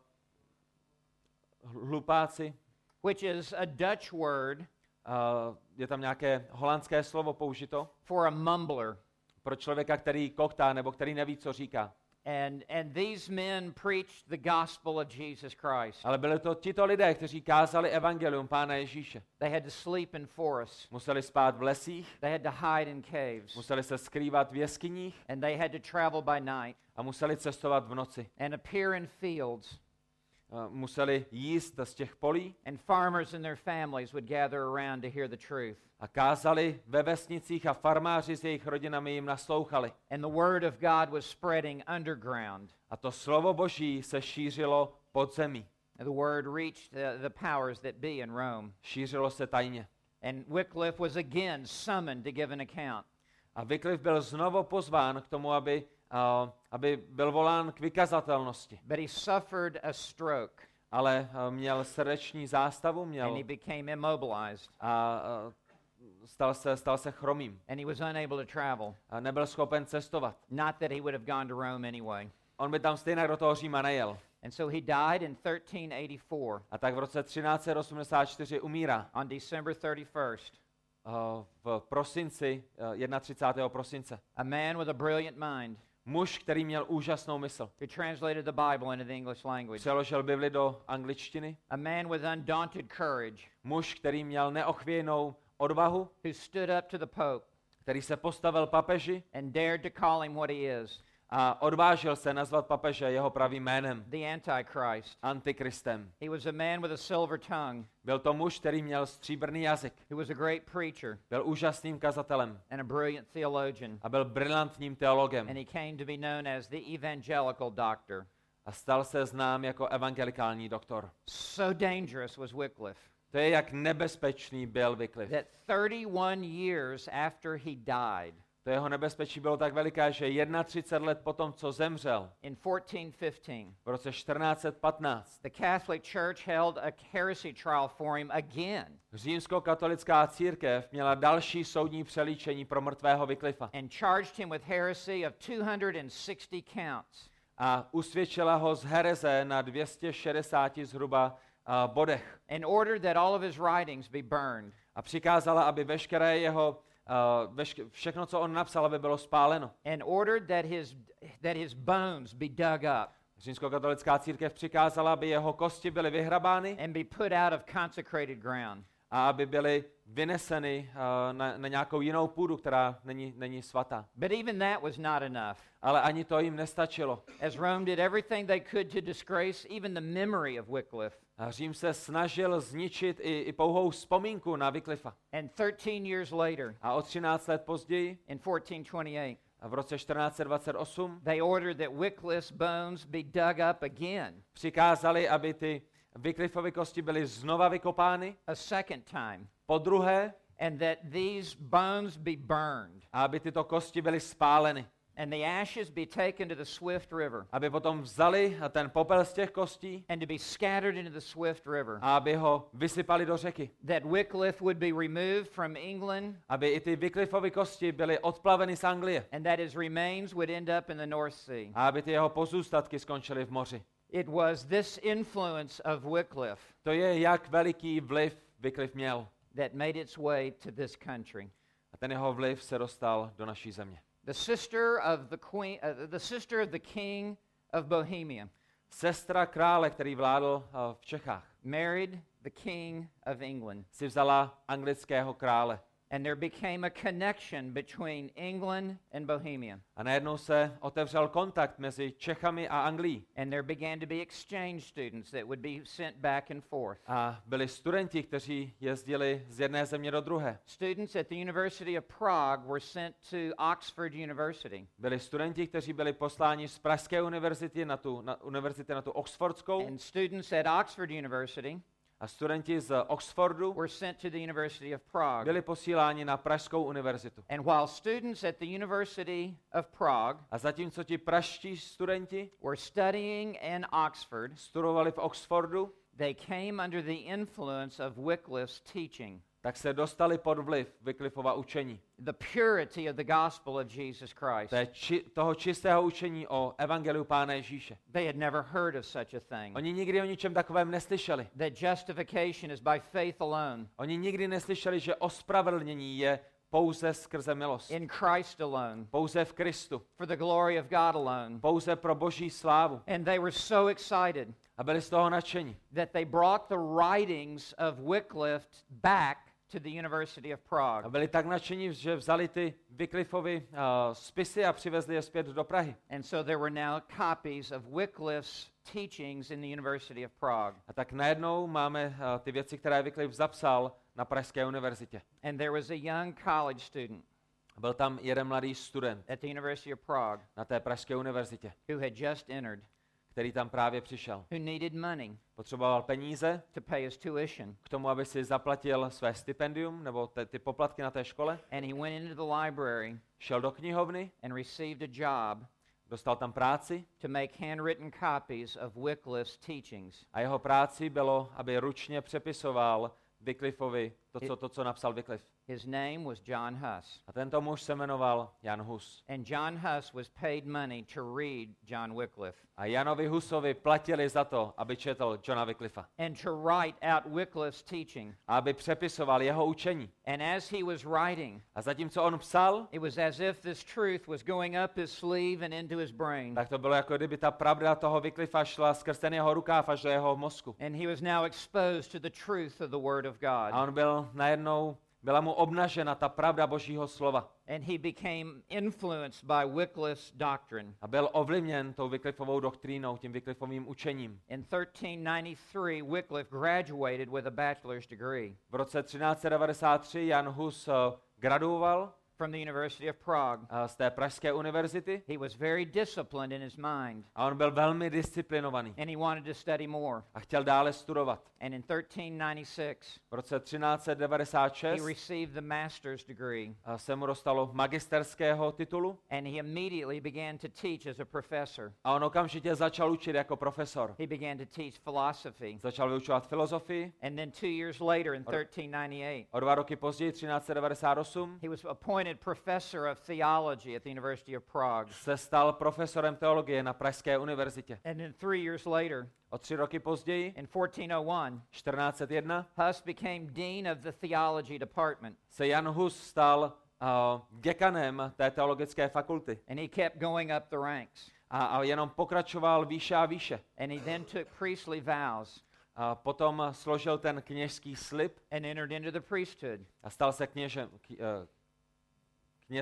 hlupáci. which is a Dutch word Uh, je tam nějaké holandské slovo použito for a mumbler. pro člověka, který koktá nebo který neví, co říká. And, and these men preached the gospel of Jesus Christ. Ale byli to tito lidé, kteří kázali evangelium Pána Ježíše. They had to sleep in forests. Museli spát v lesích, They had to hide in caves. museli se skrývat v jeskyních And they had to travel by night a museli cestovat v noci. and appear in fields. Uh, museli jíst z těch polí And farmers and their families would gather around to hear the truth. a kázali ve vesnicích a farmáři s jejich rodinami jim naslouchali. And the word of God was spreading underground. A to slovo Boží se šířilo pod zemí. The word reached the, the powers that be in Rome. Šířilo se tajně. And Wycliffe was again summoned to give an account. A Wycliffe byl znovu pozván k tomu, aby, uh, aby byl volán k vykazatelnosti. But he suffered a stroke Ale uh, měl srdeční zástavu, and měl he became immobilized a uh, stal se, stal se chromým. and he was unable to travel. A nebyl schopen cestovat. Not that he would have gone to Rome anyway. On by tam stejně do toho Říma nejel. And so he died in thirteen eighty-four A tak v roce třináct set osmdesát čtyři umírá. on December thirty-first. Uh, v prosinci, uh, třicátého prvního prosince. A man with a brilliant mind Muž, který měl úžasnou mysl. who translated the Bible into the English language. Přeložil Bibli do angličtiny. A man with undaunted courage Muž, který měl neochvějnou odvahu, who stood up to the Pope který se postavil papeži and dared to call him what he is, a odvážil se nazvat papeže jeho pravým jménem, the Antichrist. Antikristem. He was a man with a silver tongue Byl to muž, který měl stříbrný jazyk, who was a great preacher byl úžasným kazatelem and a brilliant theologian. a byl brilantním teologem And he came to be known as the evangelical doctor. a stal se znám jako evangelikální doktor. So dangerous was Wycliffe To je, jak nebezpečný byl Wycliffe. that thirty-one years after he died, To jeho nebezpečí bylo tak veliké, že třicet jedna let potom, co zemřel, in fourteen fifteen, v roce čtrnáct set patnáct, the Catholic Church held a heresy trial for him again římskokatolická církev měla další soudní přelíčení pro mrtvého Wycliffa and charged him with heresy of two hundred sixty counts. a usvědčila ho z hereze na dvě stě šedesát zhruba uh, bodech In order that all of his writings be burned. a přikázala, aby veškeré jeho, uh, vešk- všechno, co on napsal, aby bylo spáleno. And ordered that his, that his bones be dug up Římskokatolická církev přikázala, aby jeho kosti byly vyhrabány and be put out of consecrated ground. a aby byly vyneseny uh, na, na nějakou jinou půdu, která není, není svatá. But even that was not enough, Ale ani to jim nestačilo. as Rome did everything they could to disgrace even the memory of Wycliffe. A Řím se snažil zničit i, i pouhou vzpomínku na Wycliffa. And thirteen years later, A o třináct let později, in fourteen twenty-eight, v roce čtrnáct set dvacet osm they ordered that Wycliffe's bones be dug up again přikázali, aby ty Wycliffovy kosti byly znova vykopány, a second time, po druhé, and that these bones be burned, a aby tyto kosti byly spáleny. and the ashes be taken to the Swift River, Aby potom vzali ten popel z těch kostí and to be scattered into the Swift River, a aby ho vysypali do řeky. that Wycliffe would be removed from England, Aby i ty Wycliffovy kosti byly odplaveny z Anglie. and that his remains would end up in the North Sea. A aby ty jeho pozůstatky skončily v moři. It was this influence of Wycliffe To je, jak veliký vliv Wycliffe měl. that made its way to this country. A ten jeho vliv se dostal do naší země. The sister of the queen, uh, the sister of the king of Bohemia, Sestra krále, který vládl uh, v Čechách, married the king of England, si vzala anglického krále. and there became a connection between England and Bohemia, A najednou se otevřel kontakt mezi Čechami a Anglií. and there began to be exchange students that would be sent back and forth. A byli studenti, kteří jezdili z jedné země do druhé. Students at the University of Prague were sent to Oxford University, Byli studenti, kteří byli posláni z Pražské univerzity na tu, na, univerzity na tu Oxfordskou. and students at Oxford University A studenti z Oxfordu were sent to the University of Prague. byli posíláni na Pražskou univerzitu. And while students at the University of Prague A zatímco ti pražští studenti were studying in Oxford, studovali v Oxfordu, they came under the influence of Wycliffe's teaching, tak se dostali pod vliv Wycliffova učení. the purity of the gospel of Jesus Christ. To je či, toho čistého učení o evangeliu Pána Ježíše. They had never heard of such a thing. Oni nikdy o ničem takovém neslyšeli. That justification is by faith alone, Oni nikdy neslyšeli, že ospravedlnění je pouze skrze milost. in Christ alone, Pouze v Kristu. for the glory of God alone. Pouze pro Boží slávu. And they were so excited A byli z toho nadšení. that they brought the writings of Wycliffe back to the University of A Prague. byli tak nadšení, že vzali ty Wycliffovy uh, spisy a přivezli je zpět do Prahy. And so there were now copies of Wycliffe's teachings in the University of Prague. A tak najednou máme uh, ty věci, které Wycliffe zapsal na Pražské univerzitě. And there was a young college student Byl tam jeden mladý student at the University of Prague na té Pražské univerzitě, who had just entered, který tam právě přišel. who needed money Potřeboval peníze to pay his tuition. k tomu, aby si zaplatil své stipendium nebo te, ty poplatky na té škole. And he went into the library Šel do knihovny, and received a job dostal tam práci to make handwritten copies of Wycliffe's teachings. a jeho práci bylo, aby ručně přepisoval Wycliffovi to, co, to, co napsal Wycliffe. His name was John Huss. A tento muž se jmenoval Jan Hus. And John Huss was paid money to read John Wycliffe A Janovi Husovi platili za to, aby četl Johna Wycliffa and to write out Wycliffe's teaching. a aby přepisoval jeho učení. And as he was writing, A zatímco on psal, it was as if this truth was going up his sleeve and into his brain. tak to bylo, jako kdyby ta pravda toho Wycliffa šla skrz ten jeho rukáv až do jeho mozku. And he was now exposed to the truth of the Word of A God. on byl najednou, byla mu obnažena ta pravda Božího slova. And he became influenced by Wycliffe's doctrine. A byl ovlivněn tou Wycliffovou doktrínou, tím Wycliffovým učením. In thirteen ninety-three, Wycliffe graduated with a bachelor's degree V roce třináct set devadesát tři Jan Hus uh, graduoval from the University of Prague. uh, z té Pražské univerzity He was very disciplined in his mind, a on byl velmi disciplinovaný and he wanted to study more. a chtěl dále studovat. And in thirteen ninety-six, V roce třináct set devadesát he šest received the master's degree, uh, se mu dostalo magisterského titulu and he immediately began to teach as a professor. a on okamžitě začal učit jako profesor. He began to teach philosophy. Začal vyučovat filozofii. And then two years later, in thirteen ninety-eight, O dva roky později, třináct set devadesát osm, he was appointed professor of theology at the University of Prague. se stal profesorem teologie na Pražské univerzitě. And then three years later, O tři roky později, in fourteen oh one, čtrnáct set jedna, Huss became dean of the theology department. se Jan Hus stal uh, děkanem té teologické fakulty. And he kept going up the ranks. A, a jenom pokračoval výše a výše. And he then took priestly vows A potom složil ten kněžský slib and entered into the priesthood. a stal se kněžem, k, uh, knězem.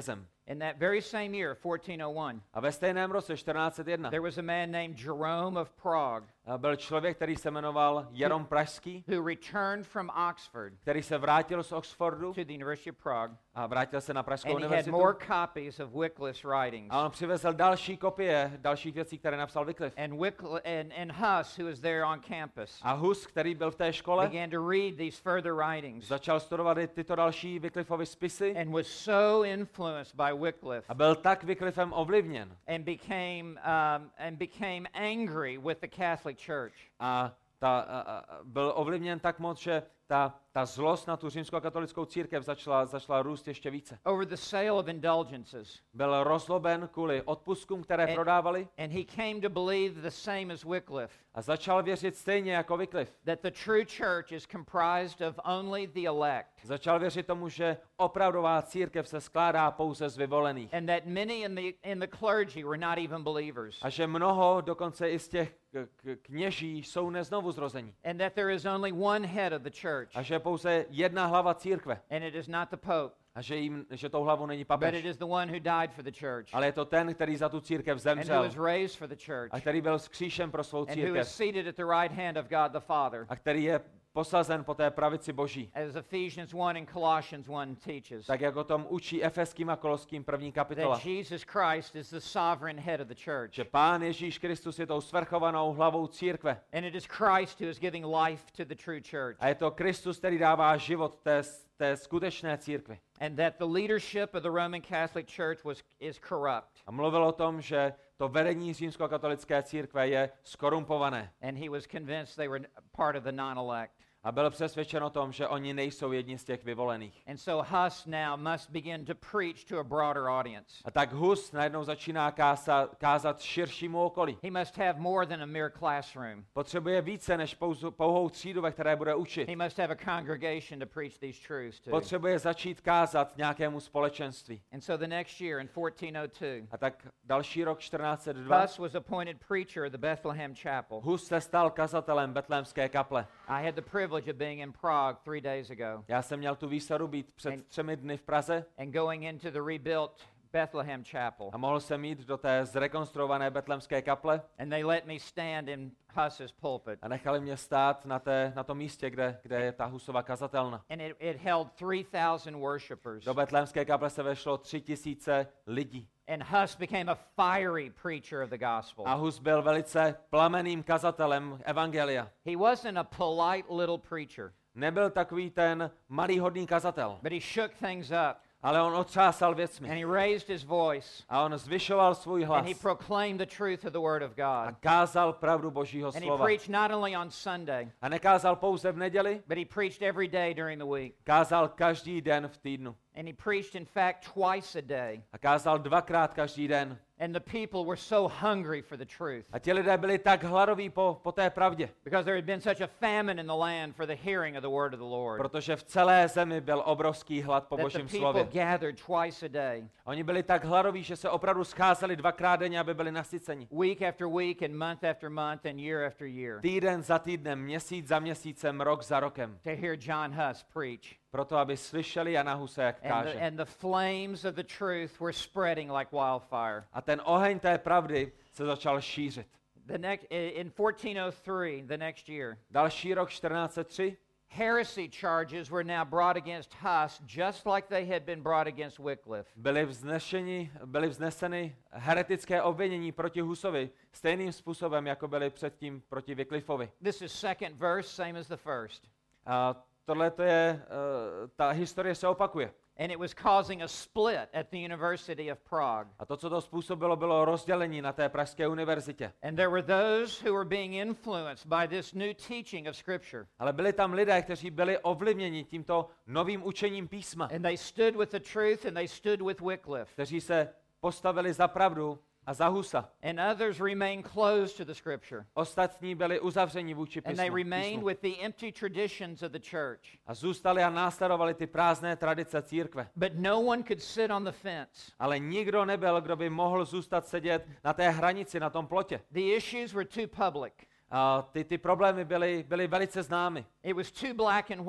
In that very same year, fourteen oh one, A ve stejném roce čtrnáct set jedna there was a man named Jerome of Prague a byl člověk, který se jmenoval Jerom Pražský, who returned from Oxford který se vrátil z Oxfordu to the University of Prague, a vrátil se na Pražskou and he had univerzitu. more copies of Wycliffe's writings. A on přivezl další kopie dalších věcí, které napsal Wycliffe. And, Wycliffe, and, and Huss, who was there on campus, A Hus, který byl v té škole, began to read these further writings začal studovat i tyto další Wycliffeovy spisy and was so influenced by Wycliffe a byl tak Wycliffem ovlivněn. and became, um, and became angry with the Catholic Church. A, ta, a, a byl ovlivněn tak moc, že ta, ta zlost na tu římskou katolickou církev začala, začala růst ještě více. Over the sale of indulgences. Byl rozloben kvůli odpustkům, které And- prodávali And he came to believe the same as Wycliffe, a začal věřit stejně jako Wycliffe. that the true church is comprised of only the elect, Začal věřit tomu, že opravdová církev se skládá pouze z vyvolených. and that many in the, in the clergy were not even believers, A že mnoho, dokonce i z těch k- k- kněží, jsou neznovu zrození. and that there is only one head of the church, A že je pouze jedna hlava církve. and it is not the Pope, A že, jim, že tou hlavou není but it papež. is the one who died for the church, Ale je to ten, který za tu církev and who zemřel. was raised for the church, A který byl vzkříšen pro svou and who is církev. seated at the right hand of God the Father, A který je posazen po té pravici Boží. as Ephesians one and Colossians one teaches, Tak jak o tom učí Efeským a Koloským první kapitola. that Jesus Christ is the sovereign head of the church. Že Pán Ježíš Kristus je tou svrchovanou hlavou církve. And it is Christ who is giving life to the true church. A je to Kristus, který dává život té, té skutečné církvi. And that the leadership of the Roman Catholic Church was, is corrupt. A mluvil o tom, že to vedení římskokatolické církve je skorumpované. And he was convinced they were part of the non-elect. A byl přesvědčen o tom, že oni nejsou jedni z těch vyvolených. And so Huss now must begin to preach to a broader audience. A tak Hus najednou začíná kázat, kázat širšímu okolí. He must have more than a mere classroom. Potřebuje více než pouze, pouhou třídu, ve které bude učit. He must have a congregation to preach these truths to. Potřebuje začít kázat nějakému společenství. And so the next year in fourteen oh two, A tak další rok čtrnáct set dva Huss was appointed preacher of the Bethlehem Chapel. Hus se stal kazatelem Betlémské kaple. I had the privilege of being in Prague three days ago Já jsem měl tu výsadu být před And- třemi dny v Praze and going into the rebuilt Bethlehem Chapel. a mohl jsem jít do té zrekonstruované Betlémské kaple And they let me stand in Huss's pulpit. a nechali mě stát na, té, na tom místě, kde, kde je ta Husova kazatelna. And it, it held three thousand worshipers. Do Betlémské kaple se vešlo tři tisíce lidí. And Huss became a fiery preacher of the gospel. A Hus byl velice plameným kazatelem evangelia. He wasn't a polite little preacher, Nebyl takový ten malý hodný kazatel, but he shook things up ale on otřásal and věcmi. he raised his voice A on zvyšoval svůj and hlas he proclaimed the truth of the word of a God. kázal pravdu Božího And he slova. preached not only on Sunday, A nekázal pouze v neděli, but he preached every day during the week. kázal každý den v týdnu. And he preached, in fact, twice a day. A kázal dvakrát každý den. And the people were so hungry for the truth A ti lidé byli tak hladoví po, po té pravdě, because there had been such a famine in the land for the hearing of the word of the Lord protože v celé zemi byl obrovský hlad po that the Božím people slově. gathered twice a day, Oni byli tak hladoví, že se opravdu scházeli dvakrát denně, aby byli nasyceni. week after week and month after month and year after year, Týden za týdnem, měsíc za měsícem, rok za rokem. to hear John Huss preach. Proto, aby slyšeli Jana Huse, jak And the, káže. and the flames of the truth were spreading like wildfire. A ten oheň té pravdy se začal šířit. The next, in fourteen oh three, the next year, Další rok čtrnáct set tři heresy charges were now brought against Huss just like they had been brought against Wycliffe. byly, vznešeni, byly vzneseny heretické obvinění proti Husovi stejným způsobem, jako byly předtím proti Wycliffovi. This is second verse, same as the first. A tohle to je, uh, ta historie se opakuje. And it was causing a split at the University of Prague. A to, co to způsobilo, bylo rozdělení na té pražské univerzitě. And there were those who were being influenced by this new teaching of Scripture. Ale byli tam lidé, kteří byli ovlivněni tímto novým učením písma, And they stood with the truth and they stood with Wycliffe. kteří se postavili za pravdu a za Husa. And others remained closed to the Scripture. Ostatní byli uzavření vůči And they písmu, remained písmu. with the empty traditions of the church. A zůstali a následovali ty prázdné tradice církve. But no one could sit on the fence. Ale nikdo nebyl, kdo by mohl zůstat sedět na té hranici, na tom plotě. The issues were too public. A ty, ty problémy byly, byly velice známy. It was too black and white.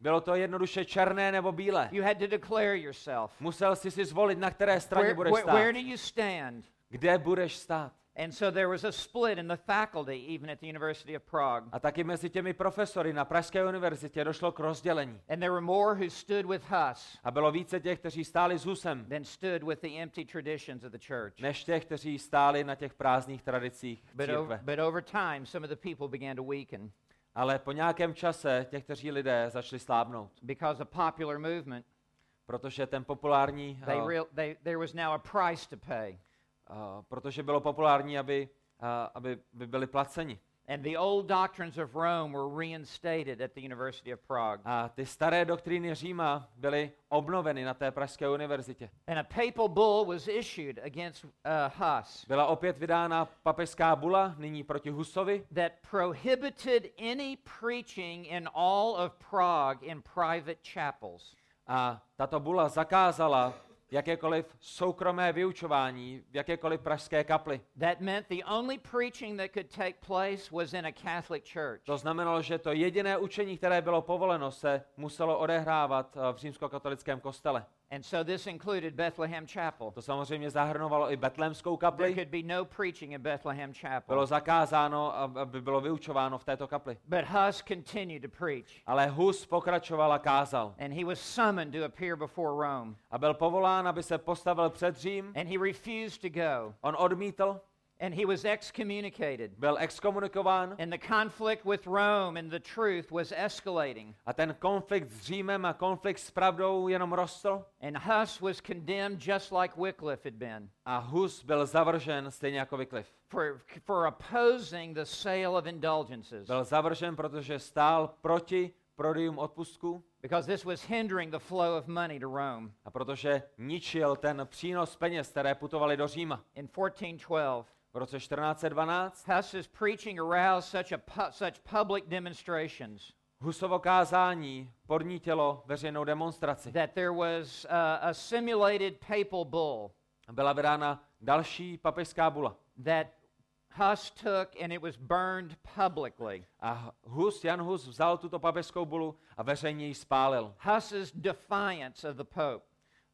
Bylo to jednoduše černé nebo bílé. You had to declare yourself. Musel jsi si zvolit, na které straně Where, budeš where, stát. where do you stand? Kde budeš stát. And so there was a split in the faculty, even at the University of Prague. A taky mezi těmi profesory na Pražské univerzitě došlo k rozdělení. And there were more who stood with Huss A bylo více těch, kteří stáli s Husem, than stood with the empty traditions of the church. než těch, kteří stáli na těch prázdných tradicích But, církve. over, but over time, some of the people began to weaken Ale po nějakém čase těch, kteří lidé začali slábnout, because a popular movement, protože ten populární, they uh, real, they, there was now a price to pay. uh, protože bylo populární, aby, uh, aby, aby byli placeni. And the old doctrines of Rome were reinstated at the University of Prague. A ty staré doktríny Říma byly obnoveny na té Pražské univerzitě. And a papal bull was issued against uh, Huss Byla opět vydána papežská bula, nyní proti Husovi, that prohibited any preaching in all of Prague in private chapels. a tato bula zakázala jakékoliv soukromé vyučování v jakékoliv pražské kapli. That meant the only preaching that could take place was in a Catholic church. To znamenalo, že to jediné učení, které bylo povoleno, se muselo odehrávat uh, v římskokatolickém kostele. And so this included Bethlehem Chapel. To samozřejmě zahrnovalo i betlémskou There kapli. could be no preaching in Bethlehem Chapel. Bylo zakázáno, aby bylo vyučováno v této kapli. But Huss continued to preach. Ale Hus pokračoval a kázal. And he was summoned to appear before Rome. A byl povolán, aby se postavil před Řím. And he refused to go. On odmítl, And he was excommunicated. byl exkomunikován And the conflict with Rome and the truth was escalating. a ten konflikt s Římem a konflikt s pravdou jenom rostl. And Huss was condemned just like Wycliffe had been A Hus byl zavržen stejně jako Wycliffe. for, for opposing the sale of indulgences. Byl zavržen, protože stál proti prodium odpustků Because this was hindering the flow of money to Rome. a protože ničil ten přínos peněz, které putovaly do Říma. In fourteen twelve, V roce čtrnáct set dvanáct Huss's preaching aroused such, a pu- such public demonstrations Husovo kázání podnítilo veřejnou demonstraci. that there was uh, a simulated papal bull Byla vydána další papežská bula. that Huss took and it was burned publicly. A Hus, Jan Hus vzal tuto papežskou bulu a veřejně ji spálil. Huss's defiance of the Pope.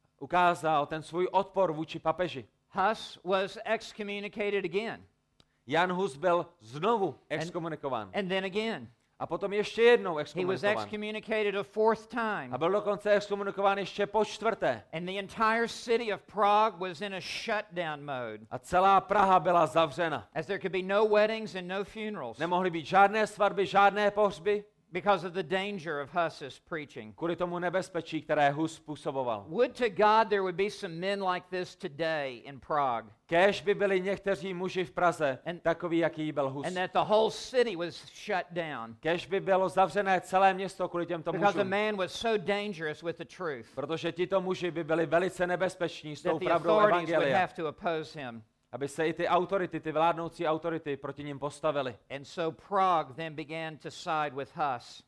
Ukázal ten svůj odpor vůči papeži. Huss was excommunicated again Jan Hus byl znovu exkomunikován. and then again. A potom ještě jednou He was exkomunikován. excommunicated a fourth time. A byl dokonce exkomunikován ještě po čtvrté. And the entire city of Prague was in a shutdown mode, A celá Praha byla zavřena. as there could be no weddings and no funerals Nemohly být žádné svatby, žádné pohřby, because of the danger of Huss's preaching. kvůli tomu nebezpečí, které Hus způsoboval. Would to God there would be some men like this today in Prague, Kéž by byli někteří muži v Praze, And- takový, jaký byl Hus. and that the whole city was shut down Kéž by bylo zavřené celé město kvůli těmto because the mužům. man was so dangerous with the truth Protože tito muži by byli velice nebezpeční s tou that the pravdou authorities would evangelia. have to oppose him. Aby se i ty autority, ty vládnoucí autority proti nim postavili. And so Prague then began to side with Huss,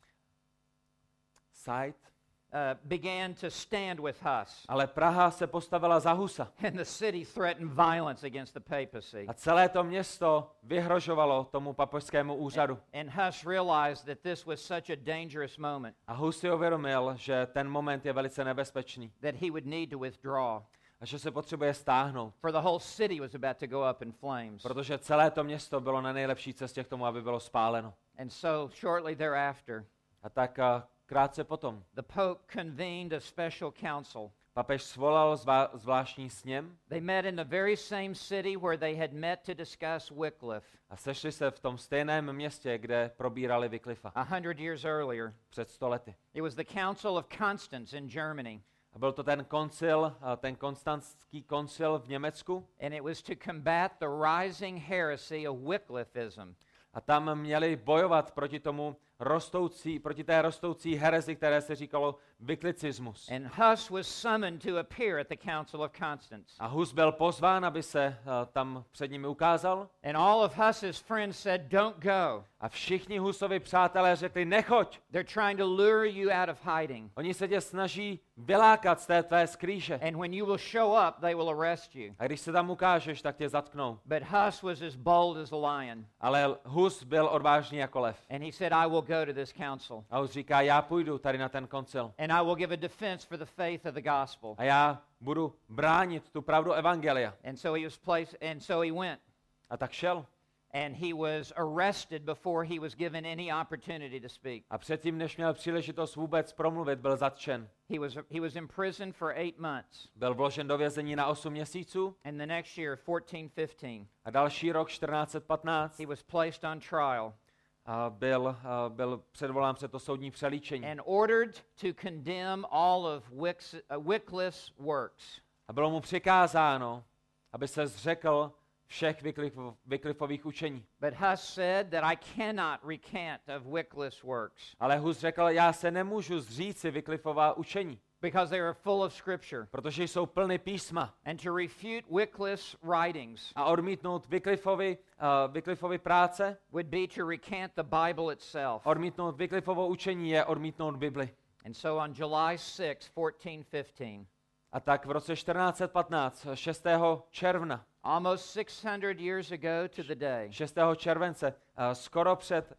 Side. uh, began to stand with Huss. Ale Praha se postavila za Husa. And the city threatened violence against the papacy. A celé to město vyhrožovalo tomu papežskému úřadu. And Huss realized that this was such a dangerous moment A Hus si uvědomil, že ten moment je velice nebezpečný. that he would need to withdraw. A že se potřebuje stáhnout. For the whole city was about to go up in flames. Protože celé to město bylo na nejlepší cestě k tomu, aby bylo spáleno. And so shortly thereafter, A tak a krátce potom the Pope convened a special council. papež svolal zvá- zvláštní sněm They met in the very same city where they had met to discuss Wycliffe a sešli se v tom stejném městě, kde probírali Wycliffa a hundred years earlier. před sto lety. It was the Council of Constance in Germany, A byl to ten koncil, a ten konstantský koncil v Německu. and it was to combat the rising heresy of Wycliffism. A tam měli bojovat proti tomu rostoucí, proti té rostoucí herezi, které se říkalo vyklicismus. And Huss was summoned to appear at the Council of Constance. A Hus byl pozván, aby se uh, tam před nimi ukázal. And all of Huss's friends said, "Don't go." A všichni Husovi přátelé řekli, nechoď. They're trying to lure you out of hiding. Oni se tě snaží vylákat z té tvé skrýše. And when you will show up, they will arrest you. A když se tam ukážeš, tak tě zatknou. But Hus was as bold as a lion. Ale Hus byl odvážný jako lev. And he said, I will go to this council. A Hus říká, já půjdu tady na ten koncil. And I will give a defense for the faith of the gospel. A já budu bránit tu pravdu evangelia. And so he was placed, and so he went. A tak šel. And he was arrested before he was given any opportunity to speak. A předtím, než měl příležitost vůbec promluvit, byl zatčen. He was he was imprisoned for eight months. Byl vložen do vězení na osm měsíců. And the next year, fourteen fifteen, A další rok, čtrnáct patnáct, he was placed on trial a byl, a byl předvolán před to soudní přelíčení. and ordered to condemn all of Wicks, uh, Wycliffe's works. A bylo mu přikázáno, aby se zřekl všech Wycliffe, Wycliffových učení. But Huss said that I cannot recant of Wycliffe's works Ale Hus řekl, já se nemůžu zříci Wycliffova učení, because they are full of scripture. protože jsou plny písma. And to refute Wycliffe's writings A odmítnout Wycliffovi, uh, Wycliffovi práce, would be to recant the Bible itself. odmítnout Wycliffovo učení je odmítnout Bibli. And so on July sixth, fourteen fifteen, A tak v roce čtrnáct patnáct, šestého června, almost six hundred years ago to the day, šestého července, uh, skoro před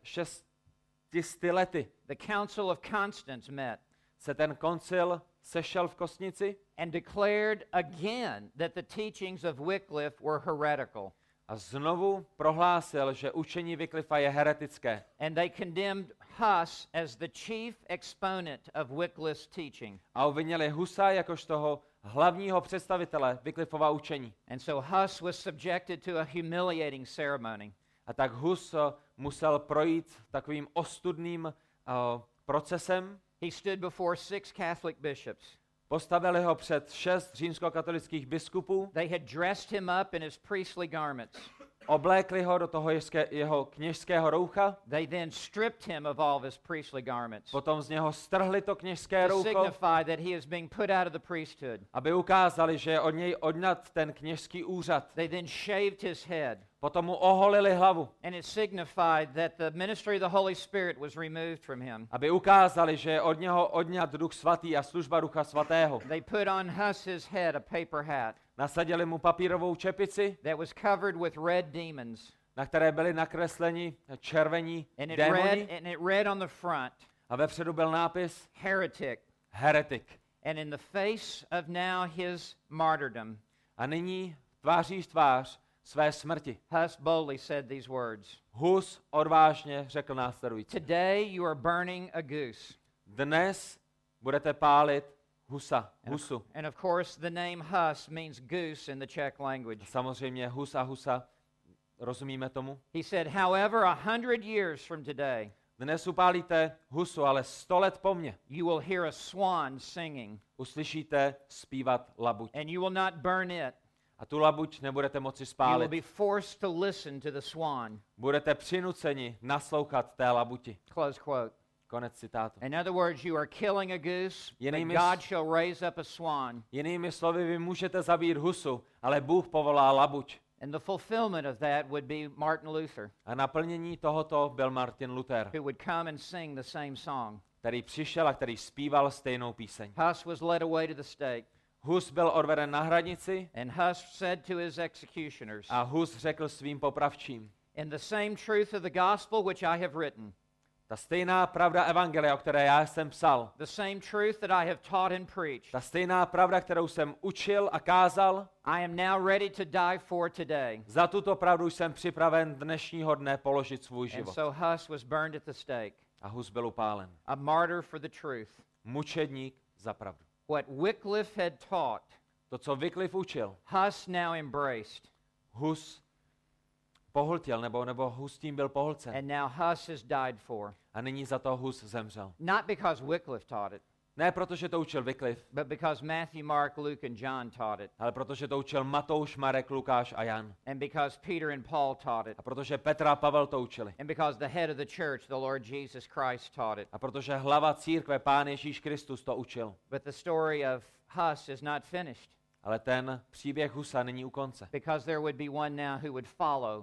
šesti lety, the Council of Constance met se ten koncil sešel v Kostnici and declared again that the teachings of Wycliffe were heretical. a znovu prohlásil, že učení Wycliffa je heretické. And they condemned Huss as the chief exponent of Wycliffe's teaching. A obvinili Husa jakož toho hlavního představitele Wycliffova učení. And so Huss was subjected to a humiliating ceremony. A tak Hus uh, musel projít takovým ostudným uh, procesem. He stood before six Catholic bishops. Postavili ho před šest římskokatolických biskupů, They had dressed him up in his priestly garments. oblékli ho do toho jeské, jeho kněžského roucha, They then stripped him of all of his priestly garments potom z něho strhli to kněžské to roucho, signify that he is being put out of the priesthood. aby ukázali, že je od něj odňat ten kněžský úřad. They then shaved his head, Potom mu oholili hlavu, and it signified that the ministry of the Holy Spirit was removed from him. aby ukázali, že je od něho odňat Duch svatý a služba Ducha svatého. They put on Huss's head a paper hat Nasadili mu papírovou čepici, that was covered with red demons, na které byli nakresleni červení and it démoni, read and it read on the front, a vepředu byl nápis heretic. heretik. And in the face of now his martyrdom, A nyní tváří v tvář své smrti Huss boldly said these words: Hus odvážně řekl následující. Today you are burning a goose. Dnes budete pálit Husa, Husu. And of course, the name Huss means goose in the Czech language. Samozřejmě Hus a Husa, rozumíme tomu? He said, however, a hundred years from today, Dnes upálíte Husu, ale sto let po mně you will hear a swan singing, uslyšíte zpívat labuť. and you will not burn it. A tu labuť nebudete moci You will spálit. be forced to listen to the swan. Budete přinuceni naslouchat té labuti. Close quote. Konec citátu. In other words, you are killing a goose, but Jinými God s- shall raise up a swan. Jinými slovy, vy můžete zabít Husu, ale Bůh povolá labuť. And the fulfillment of that would be Martin Luther, A naplnění tohoto byl Martin Luther, who would come and sing the same song. který přišel a který zpíval stejnou píseň. Huss was led away to the stake, Hus byl odveden na hranici and Huss said to his executioners, a Hus řekl svým popravčím: in the same truth of the gospel which I have written, ta stejná pravda evangelia, o které já jsem psal, the same truth that I have taught and preached, ta stejná pravda, kterou jsem učil a kázal, I am now ready to die for today. za tuto pravdu jsem připraven dnešního dne položit svůj And život. so Huss was burned at the stake, A Hus byl upálen. a martyr for the truth. Mučedník za pravdu. What Wycliffe had taught, To, co Wycliffe učil, Huss now embraced, Hus pohltil, nebo, nebo Hus tím byl pohlcen. and now Huss has died for. A nyní za to Hus zemřel. Not because Wycliffe taught it, Ne protože to učil Wycliffe, but because Matthew, Mark, Luke, and John taught it, ale protože to učil Matouš, Marek, Lukáš a Jan. and because Peter and Paul taught it, A protože Petra a Pavel to učili. and because the head of the church, the Lord Jesus Christ, taught it. A protože hlava církve, Pán Ježíš Kristus, to učil. But the story of Huss is not finished, Ale ten příběh Husa není u konce. because there would be one now who would follow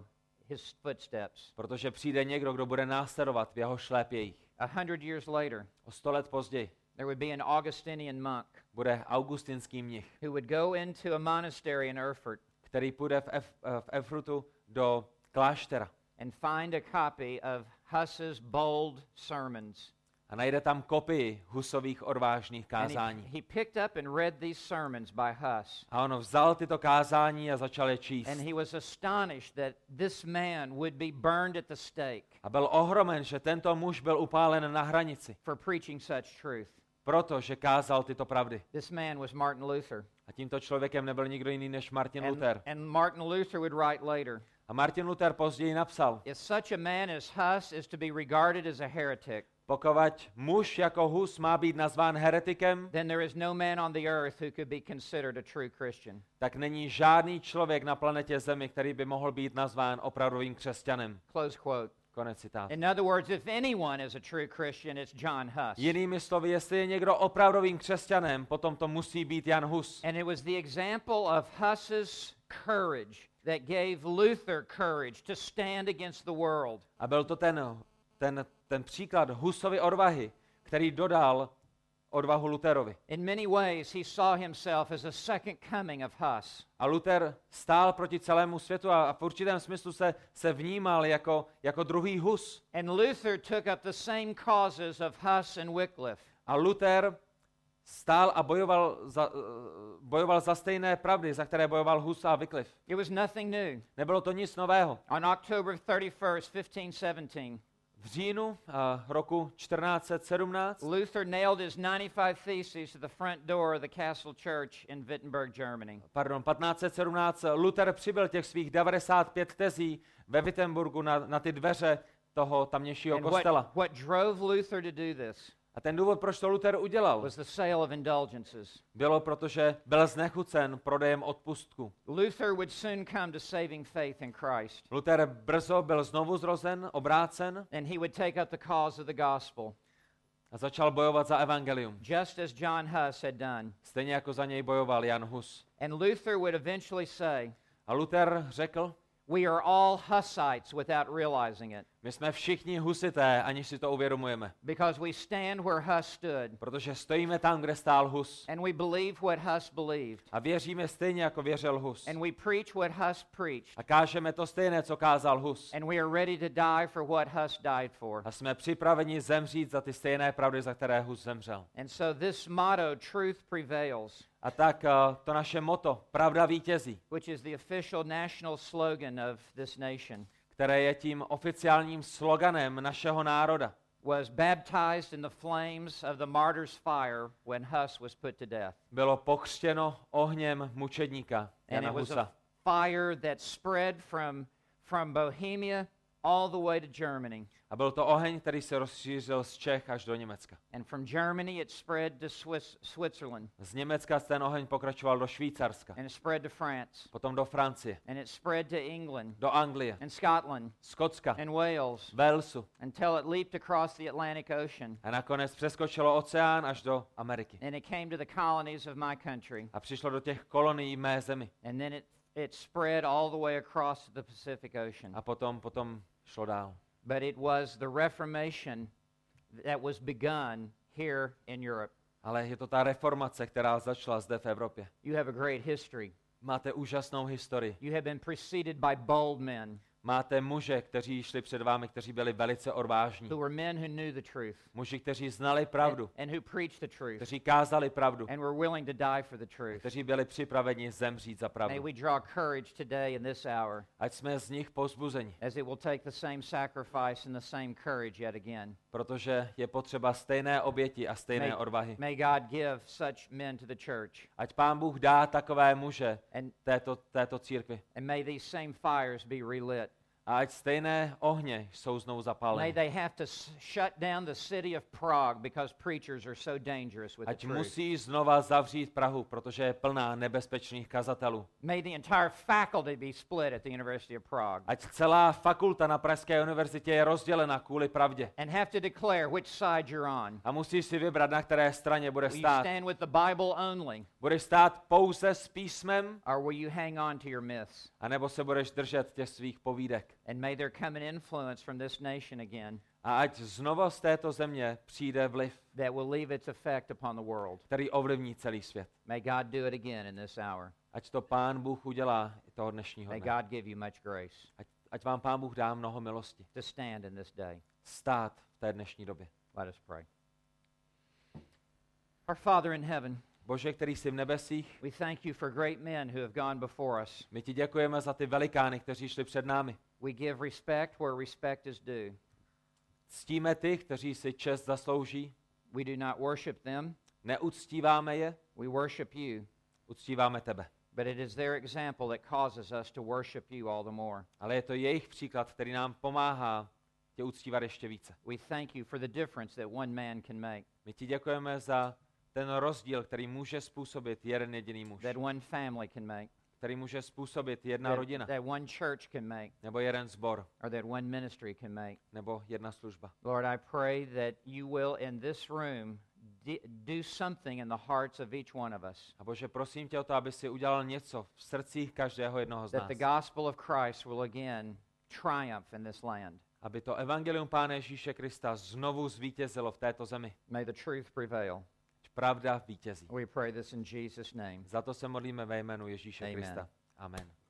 his footsteps. Protože přijde někdo, kdo bude následovat v jeho šlépějích. A hundred years later, O sto let později there would be an Augustinian monk bude augustinský mnich, who would go into a monastery in Erfurt který půjde v, Ef, v Erfurtu do kláštera and find a copy of Huss's bold sermons. a najde tam kopii Husových odvážných And he, kázání. he picked up and read these sermons by Huss. A on vzal tyto kázání a začal je číst. And he was astonished that this man would be burned at the stake A byl ohromen, že tento muž byl upálen na hranici, for preaching such truth. protože kázal tyto pravdy. This man was Martin Luther. A tímto člověkem nebyl nikdo jiný než Martin And, Luther. and Martin Luther would write later, A Martin Luther později napsal, if such a man as Huss is to be regarded as a heretic, pokud muž jako Hus má být nazván heretikem, then there is no man on the earth who could be considered a true Christian. tak není žádný člověk na planetě Zemi, který by mohl být nazván opravdovým křesťanem. Close quote. Konec citátu. In other words, if anyone is a true Christian, it's John Huss. Jinými slovy, jestli je někdo opravdovým křesťanem, potom to musí být Jan Hus. And it was the example of Huss's courage that gave Luther courage to stand against the world. A byl to ten, ten, ten příklad Husovy odvahy, který dodal odvahu Lutherovi. In many ways, he saw himself as a second coming of Huss. A Luther stál proti celému světu a v určitém smyslu se, se vnímal jako, jako druhý Hus. And Luther took up the same causes of Huss and Wycliffe. A Luther stál a bojoval za, uh, bojoval za stejné pravdy, za které bojoval Hus a Wycliffe. It was nothing new. Nebylo to nic nového. On October thirty-first, fifteen seventeen, V říjnu uh, roku čtrnáct set sedmnáct Luther nailed his ninety-five theses to the front door of the Castle Church in Wittenberg, Germany. pardon, patnáct set sedmnáct Luther přibyl těch svých devadesát pět tezí ve Wittenbergu na, na ty dveře toho tamnějšího And kostela. what, what drove Luther to do this A ten důvod, proč to Luther udělal, was the sale of indulgences. bylo, protože byl znechucen prodejem odpustku. Luther would soon come to saving faith in Christ, Luther brzo byl znovu zrozen, obrácen and he would take up the cause of the gospel, a začal bojovat za evangelium. just as John Huss had done. Stejně jako za něj bojoval Jan Hus. And Luther would eventually say, A Luther řekl, we are all Hussites without realizing it, my jsme všichni husité, aniž si to uvědomujeme. because we stand where Huss stood, Protože stojíme tam, kde stál Hus. and we believe what Huss believed, A věříme stejně, jako věřil Hus. and we preach what Huss preached, A kážeme to stejné, co kázal Hus. and we are ready to die for what Huss died for. A jsme připraveni zemřít za ty stejné pravdy, za které Hus zemřel. And so this motto, truth prevails, A tak uh, to naše motto, pravda vítězí, which is the official national slogan of this nation, které je tím oficiálním sloganem našeho národa, was baptized in the flames of the martyr's fire when Huss was put to death. bylo pokřtěno ohněm mučedníka And Jana it was Husa. a fire that spread from, from Bohemia all the way to Germany. A byl to oheň, který se rozšířil z Čech až do Německa. And from Germany it spread to Swiss, Switzerland, Z Německa ten oheň pokračoval do Švýcarska, and it spread to France, potom do Francie, and it spread to England, do Anglie, and Scotland, Skotska, and Wales, Walesu until it leaped across the Atlantic Ocean, a nakonec přeskočilo oceán až do Ameriky. and it came to the colonies of my country, A přišlo do těch kolonií mé zemi. and then it, it spread all the way across the Pacific Ocean. A potom, potom šlo dál. But it was the Reformation that was begun here in Europe. Ale je to ta reformace, která začala zde v Evropě. You have a great history. Máte úžasnou historii. You have been preceded by bold men Máte muže, kteří šli před vámi, kteří byli velice odvážní. who were men who knew the truth Muži, kteří znali pravdu, and, and who preached the truth kteří kázali pravdu, and were willing to die for the truth. kteří byli připraveni zemřít za May pravdu. we draw courage today in this hour Ať jsme z nich povzbuzeni, as it will take the same sacrifice and the same courage yet again. protože je potřeba stejné oběti a stejné May, odvahy. may God give such men to the church, Ať Pán Bůh dá takové muže and, této, této církvi. and may these same fires be relit. A ať stejné ohně jsou znovu May zapáleny. they have to s- shut down the city of Prague because preachers are so dangerous with the Ať truth. musí znova zavřít Prahu, protože je plná nebezpečných kazatelů. May the entire faculty be split at the University of Prague Ať celá fakulta na Pražské univerzitě je rozdělena kvůli pravdě. and have to declare which side you're on. A musíš si vybrat, na které straně bude Will you stát. stand with the Bible only, Budeš stát pouze s písmem, or will you hang on to your myths? anebo se budeš držet těch svých povídek. And may there come an influence from this nation again A ať znova z této země přijde vliv, that will leave its effect upon the world. který ovlivní celý svět. May God do it again in this hour. Ať to Pán Bůh udělá i toho dnešního May dne. God give you much grace Ať, ať vám Pán Bůh dá mnoho milosti. to stand in this day. Stát v té dnešní době. Let us pray. Our Father in heaven, Bože, který jsi v nebesích, we thank you for great men who have gone before us. my ti děkujeme za ty velikány, kteří šli před námi. We give respect where respect is due. Ctíme ty, kteří si čest zaslouží, We do not worship them, neuctíváme je, we worship you. uctíváme tebe. But it is their example that causes us to worship you all the more. Ale je to jejich příklad, který nám pomáhá tě uctívat ještě více. We thank you for the difference that one man can make, My ti děkujeme za ten rozdíl, který může způsobit jeden jediný muž, that one family can make, který může způsobit jedna that, rodina, that one church can make, nebo jeden sbor, or that one ministry can make. nebo jedna služba. Lord, I pray that you will in this room di- do something in the hearts of each one of us, A Bože, prosím tě o to, aby si udělal něco v srdcích každého jednoho z that nás. the gospel of Christ will again triumph in this land. Aby to evangelium Pána Ježíše Krista znovu zvítězilo v této zemi. May the truth prevail. Ať pravda vítězí. We pray this in Jesus' name. Za to se modlíme ve jménu Ježíše Amen. Krista. Amen.